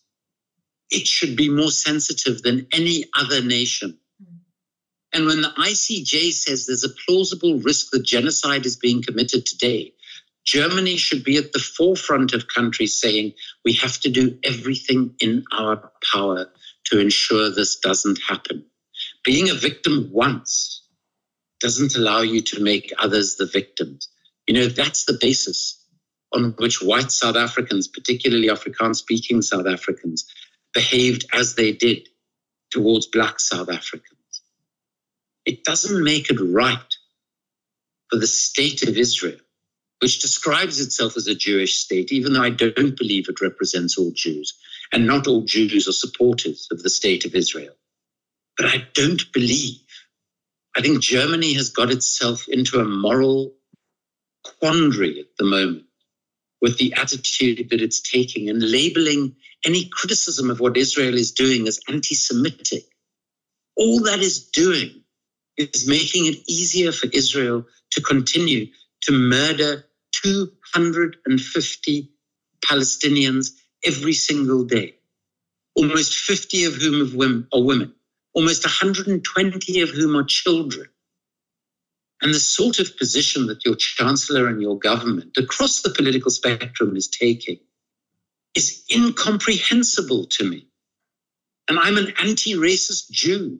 it should be more sensitive than any other nation. And when the I C J says there's a plausible risk that genocide is being committed today, Germany should be at the forefront of countries saying we have to do everything in our power to ensure this doesn't happen. Being a victim once doesn't allow you to make others the victims. You know, that's the basis on which white South Africans, particularly Afrikaans-speaking South Africans, behaved as they did towards black South Africans. It doesn't make it right for the state of Israel, which describes itself as a Jewish state, even though I don't believe it represents all Jews, and not all Jews are supporters of the state of Israel. But I don't believe, I think Germany has got itself into a moral quandary at the moment with the attitude that it's taking and labeling any criticism of what Israel is doing as anti-Semitic. All that is doing is making it easier for Israel to continue to murder two hundred fifty Palestinians every single day, almost fifty of whom are women, almost one hundred twenty of whom are children. And the sort of position that your chancellor and your government across the political spectrum is taking is incomprehensible to me. And I'm an anti-racist Jew.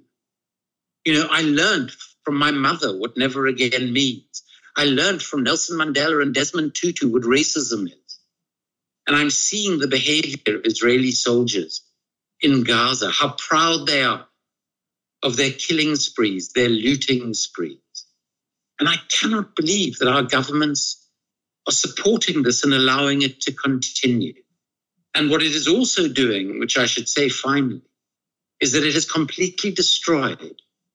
You know, I learned from my mother what never again means. I learned from Nelson Mandela and Desmond Tutu what racism is. And I'm seeing the behavior of Israeli soldiers in Gaza, how proud they are of their killing sprees, their looting sprees. And I cannot believe that our governments are supporting this and allowing it to continue. And what it is also doing, which I should say finally, is that it has completely destroyed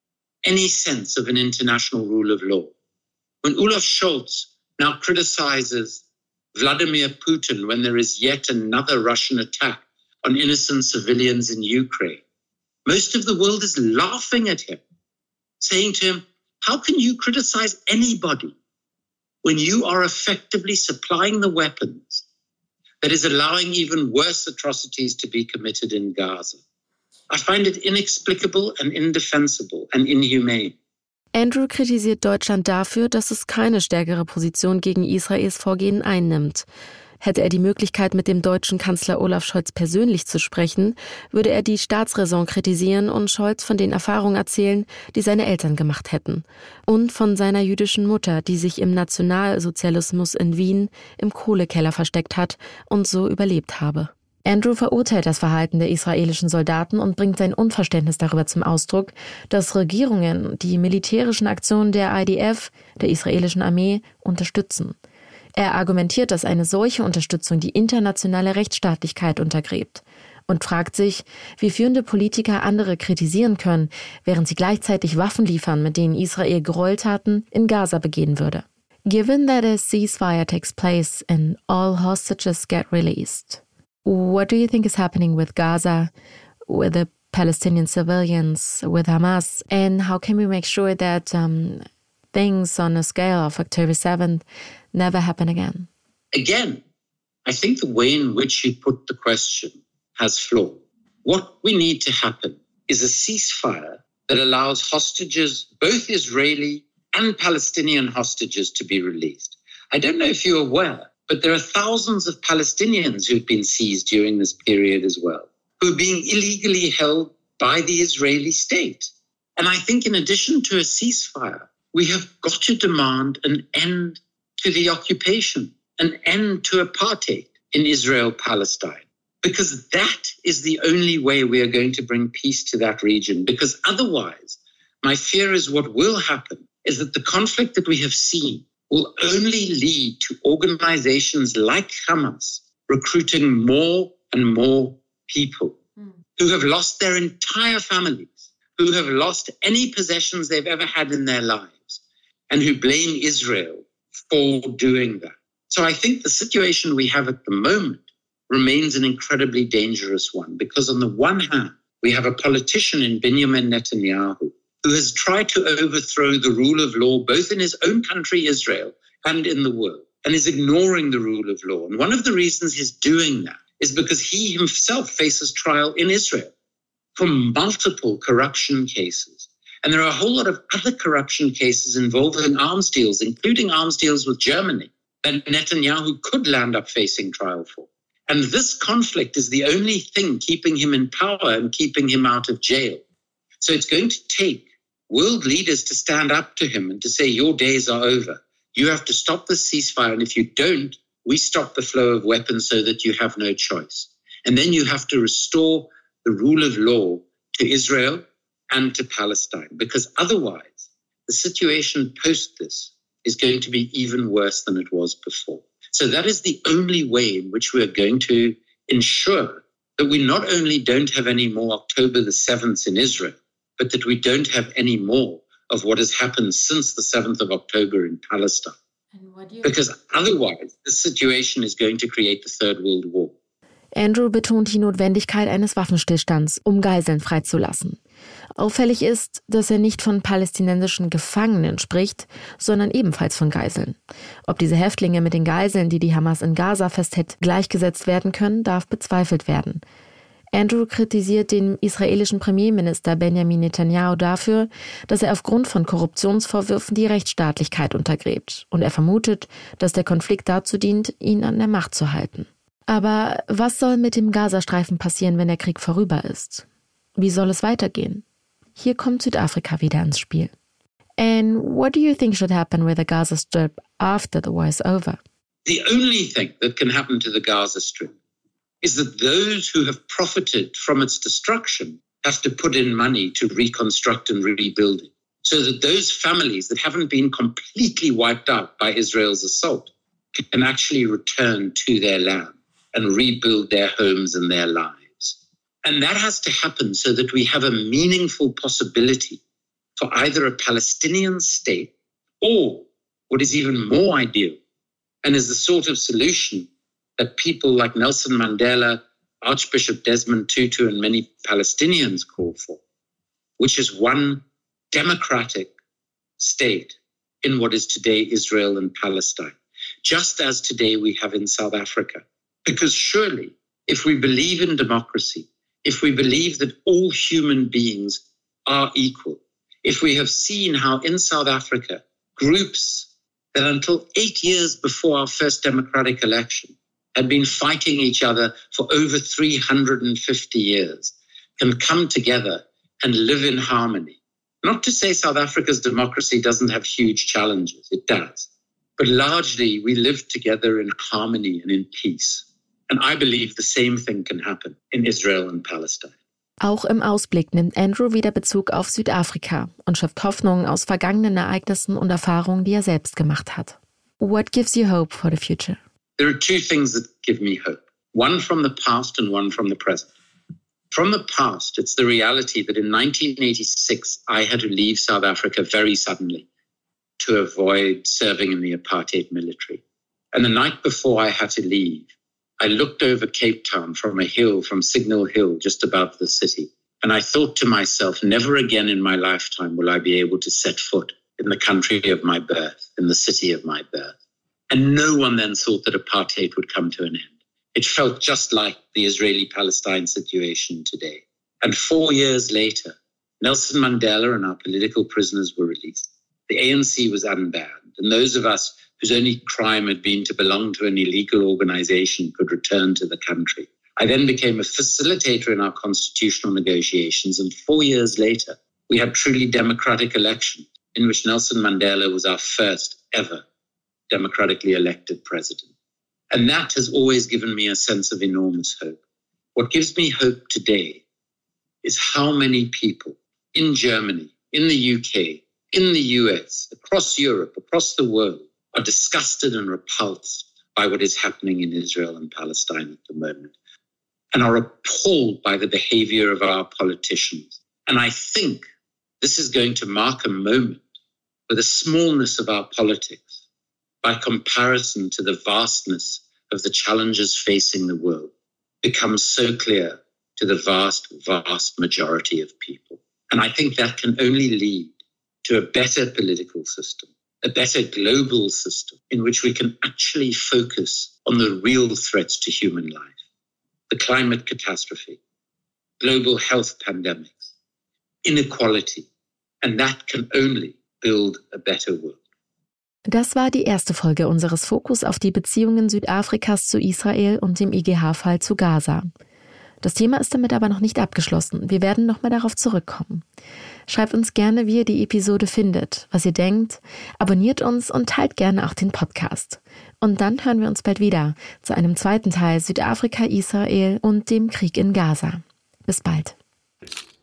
any sense of an international rule of law. When Olaf Scholz now criticizes Vladimir Putin when there is yet another Russian attack on innocent civilians in Ukraine, most of the world is laughing at him, saying to him, how can you criticize anybody when you are effectively supplying the weapons that is allowing even worse atrocities to be committed in Gaza? I find it inexplicable and indefensible and inhumane. Andrew kritisiert Deutschland dafür, dass es keine stärkere Position gegen Israels Vorgehen einnimmt. Hätte er die Möglichkeit, mit dem deutschen Kanzler Olaf Scholz persönlich zu sprechen, würde er die Staatsräson kritisieren und Scholz von den Erfahrungen erzählen, die seine Eltern gemacht hätten. Und von seiner jüdischen Mutter, die sich im Nationalsozialismus in Wien im Kohlekeller versteckt hat und so überlebt habe. Andrew verurteilt das Verhalten der israelischen Soldaten und bringt sein Unverständnis darüber zum Ausdruck, dass Regierungen die militärischen Aktionen der I D F, der israelischen Armee, unterstützen. Er argumentiert, dass eine solche Unterstützung die internationale Rechtsstaatlichkeit untergräbt und fragt sich, wie führende Politiker andere kritisieren können, während sie gleichzeitig Waffen liefern, mit denen Israel Gräueltaten in Gaza begehen würde. Given that a ceasefire takes place and all hostages get released, what do you think is happening with Gaza, with the Palestinian civilians, with Hamas, and how can we make sure that um, things on a scale of October seventh never happen again? Again, I think the way in which you put the question has flaw. What we need to happen is a ceasefire that allows hostages, both Israeli and Palestinian hostages, to be released. I don't know if you're aware, but there are thousands of Palestinians who've been seized during this period as well, who are being illegally held by the Israeli state. And I think in addition to a ceasefire, we have got to demand an end to the occupation, an end to apartheid in Israel-Palestine, because that is the only way we are going to bring peace to that region. Because otherwise, my fear is what will happen is that the conflict that we have seen will only lead to organizations like Hamas recruiting more and more people mm. who have lost their entire families, who have lost any possessions they've ever had in their lives, and who blame Israel for doing that. So I think the situation we have at the moment remains an incredibly dangerous one, because on the one hand, we have a politician in Benjamin Netanyahu who has tried to overthrow the rule of law, both in his own country, Israel, and in the world, and is ignoring the rule of law. And one of the reasons he's doing that is because he himself faces trial in Israel for multiple corruption cases. And there are a whole lot of other corruption cases involving arms deals, including arms deals with Germany, that Netanyahu could land up facing trial for. And this conflict is the only thing keeping him in power and keeping him out of jail. So it's going to take world leaders to stand up to him and to say, your days are over. You have to stop this ceasefire. And if you don't, we stop the flow of weapons so that you have no choice. And then you have to restore the rule of law to Israel and to Palestine, because otherwise the situation post this is going to be even worse than it was before. So that is the only way in which we are going to ensure that we not only don't have any more October the seventh in Israel, but that we don't have any more of what has happened since the seventh of October in Palestine. You- because otherwise, the situation is going to create the Third World War. Andrew betont die Notwendigkeit eines Waffenstillstands, um Geiseln freizulassen. Auffällig ist, dass er nicht von palästinensischen Gefangenen spricht, sondern ebenfalls von Geiseln. Ob diese Häftlinge mit den Geiseln, die die Hamas in Gaza festhält, gleichgesetzt werden können, darf bezweifelt werden. Andrew kritisiert den israelischen Premierminister Benjamin Netanyahu dafür, dass er aufgrund von Korruptionsvorwürfen die Rechtsstaatlichkeit untergräbt. Und er vermutet, dass der Konflikt dazu dient, ihn an der Macht zu halten. Aber was soll mit dem Gazastreifen passieren, wenn der Krieg vorüber ist? Wie soll es weitergehen? Hier kommt Südafrika wieder ins Spiel. And what do you think should happen with the Gaza Strip after the war is over? The only thing that can happen to the Gaza Strip is that those who have profited from its destruction have to put in money to reconstruct and rebuild it, so that those families that haven't been completely wiped out by Israel's assault can actually return to their land and rebuild their homes and their lives. And that has to happen so that we have a meaningful possibility for either a Palestinian state or, what is even more ideal, and is the sort of solution that people like Nelson Mandela, Archbishop Desmond Tutu, and many Palestinians call for, which is one democratic state in what is today Israel and Palestine, just as today we have in South Africa. Because surely, if we believe in democracy, if we believe that all human beings are equal, if we have seen how in South Africa, groups that until eight years before our first democratic election had been fighting each other for over three hundred fifty years, can come together and live in harmony. Not to say South Africa's democracy doesn't have huge challenges, it does. But largely we live together in harmony and in peace. And I believe the same thing can happen in Israel and Palestine. Auch im Ausblick nimmt Andrew wieder Bezug auf Südafrika und schöpft Hoffnungen aus vergangenen Ereignissen und Erfahrungen, die er selbst gemacht hat. What gives you hope for the future? There are two things that give me hope. One from the past and one from the present. From the past, it's the reality that in nineteen eighty-six, I had to leave South Africa very suddenly to avoid serving in the apartheid military. And the night before I had to leave, I looked over Cape Town from a hill, from Signal Hill, just above the city. And I thought to myself, never again in my lifetime will I be able to set foot in the country of my birth, in the city of my birth. And no one then thought that apartheid would come to an end. It felt just like the Israeli-Palestine situation today. And four years later, Nelson Mandela and our political prisoners were released. The A N C was unbanned, and those of us whose only crime had been to belong to an illegal organization could return to the country. I then became a facilitator in our constitutional negotiations, and four years later, we had truly democratic elections in which Nelson Mandela was our first ever democratically elected president. And that has always given me a sense of enormous hope. What gives me hope today is how many people in Germany, in the U K, in the U S, across Europe, across the world, are disgusted and repulsed by what is happening in Israel and Palestine at the moment, and are appalled by the behavior of our politicians. And I think this is going to mark a moment where the smallness of our politics, by comparison to the vastness of the challenges facing the world, becomes so clear to the vast, vast majority of people. And I think that can only lead to a better political system, a better global system in which we can actually focus on the real threats to human life, the climate catastrophe, global health pandemics, inequality, and that can only build a better world. Das war die erste Folge unseres Fokus auf die Beziehungen Südafrikas zu Israel und dem I G H-Fall zu Gaza. Das Thema ist damit aber noch nicht abgeschlossen. Wir werden nochmal darauf zurückkommen. Schreibt uns gerne, wie ihr die Episode findet, was ihr denkt, abonniert uns und teilt gerne auch den Podcast. Und dann hören wir uns bald wieder zu einem zweiten Teil Südafrika, Israel und dem Krieg in Gaza. Bis bald.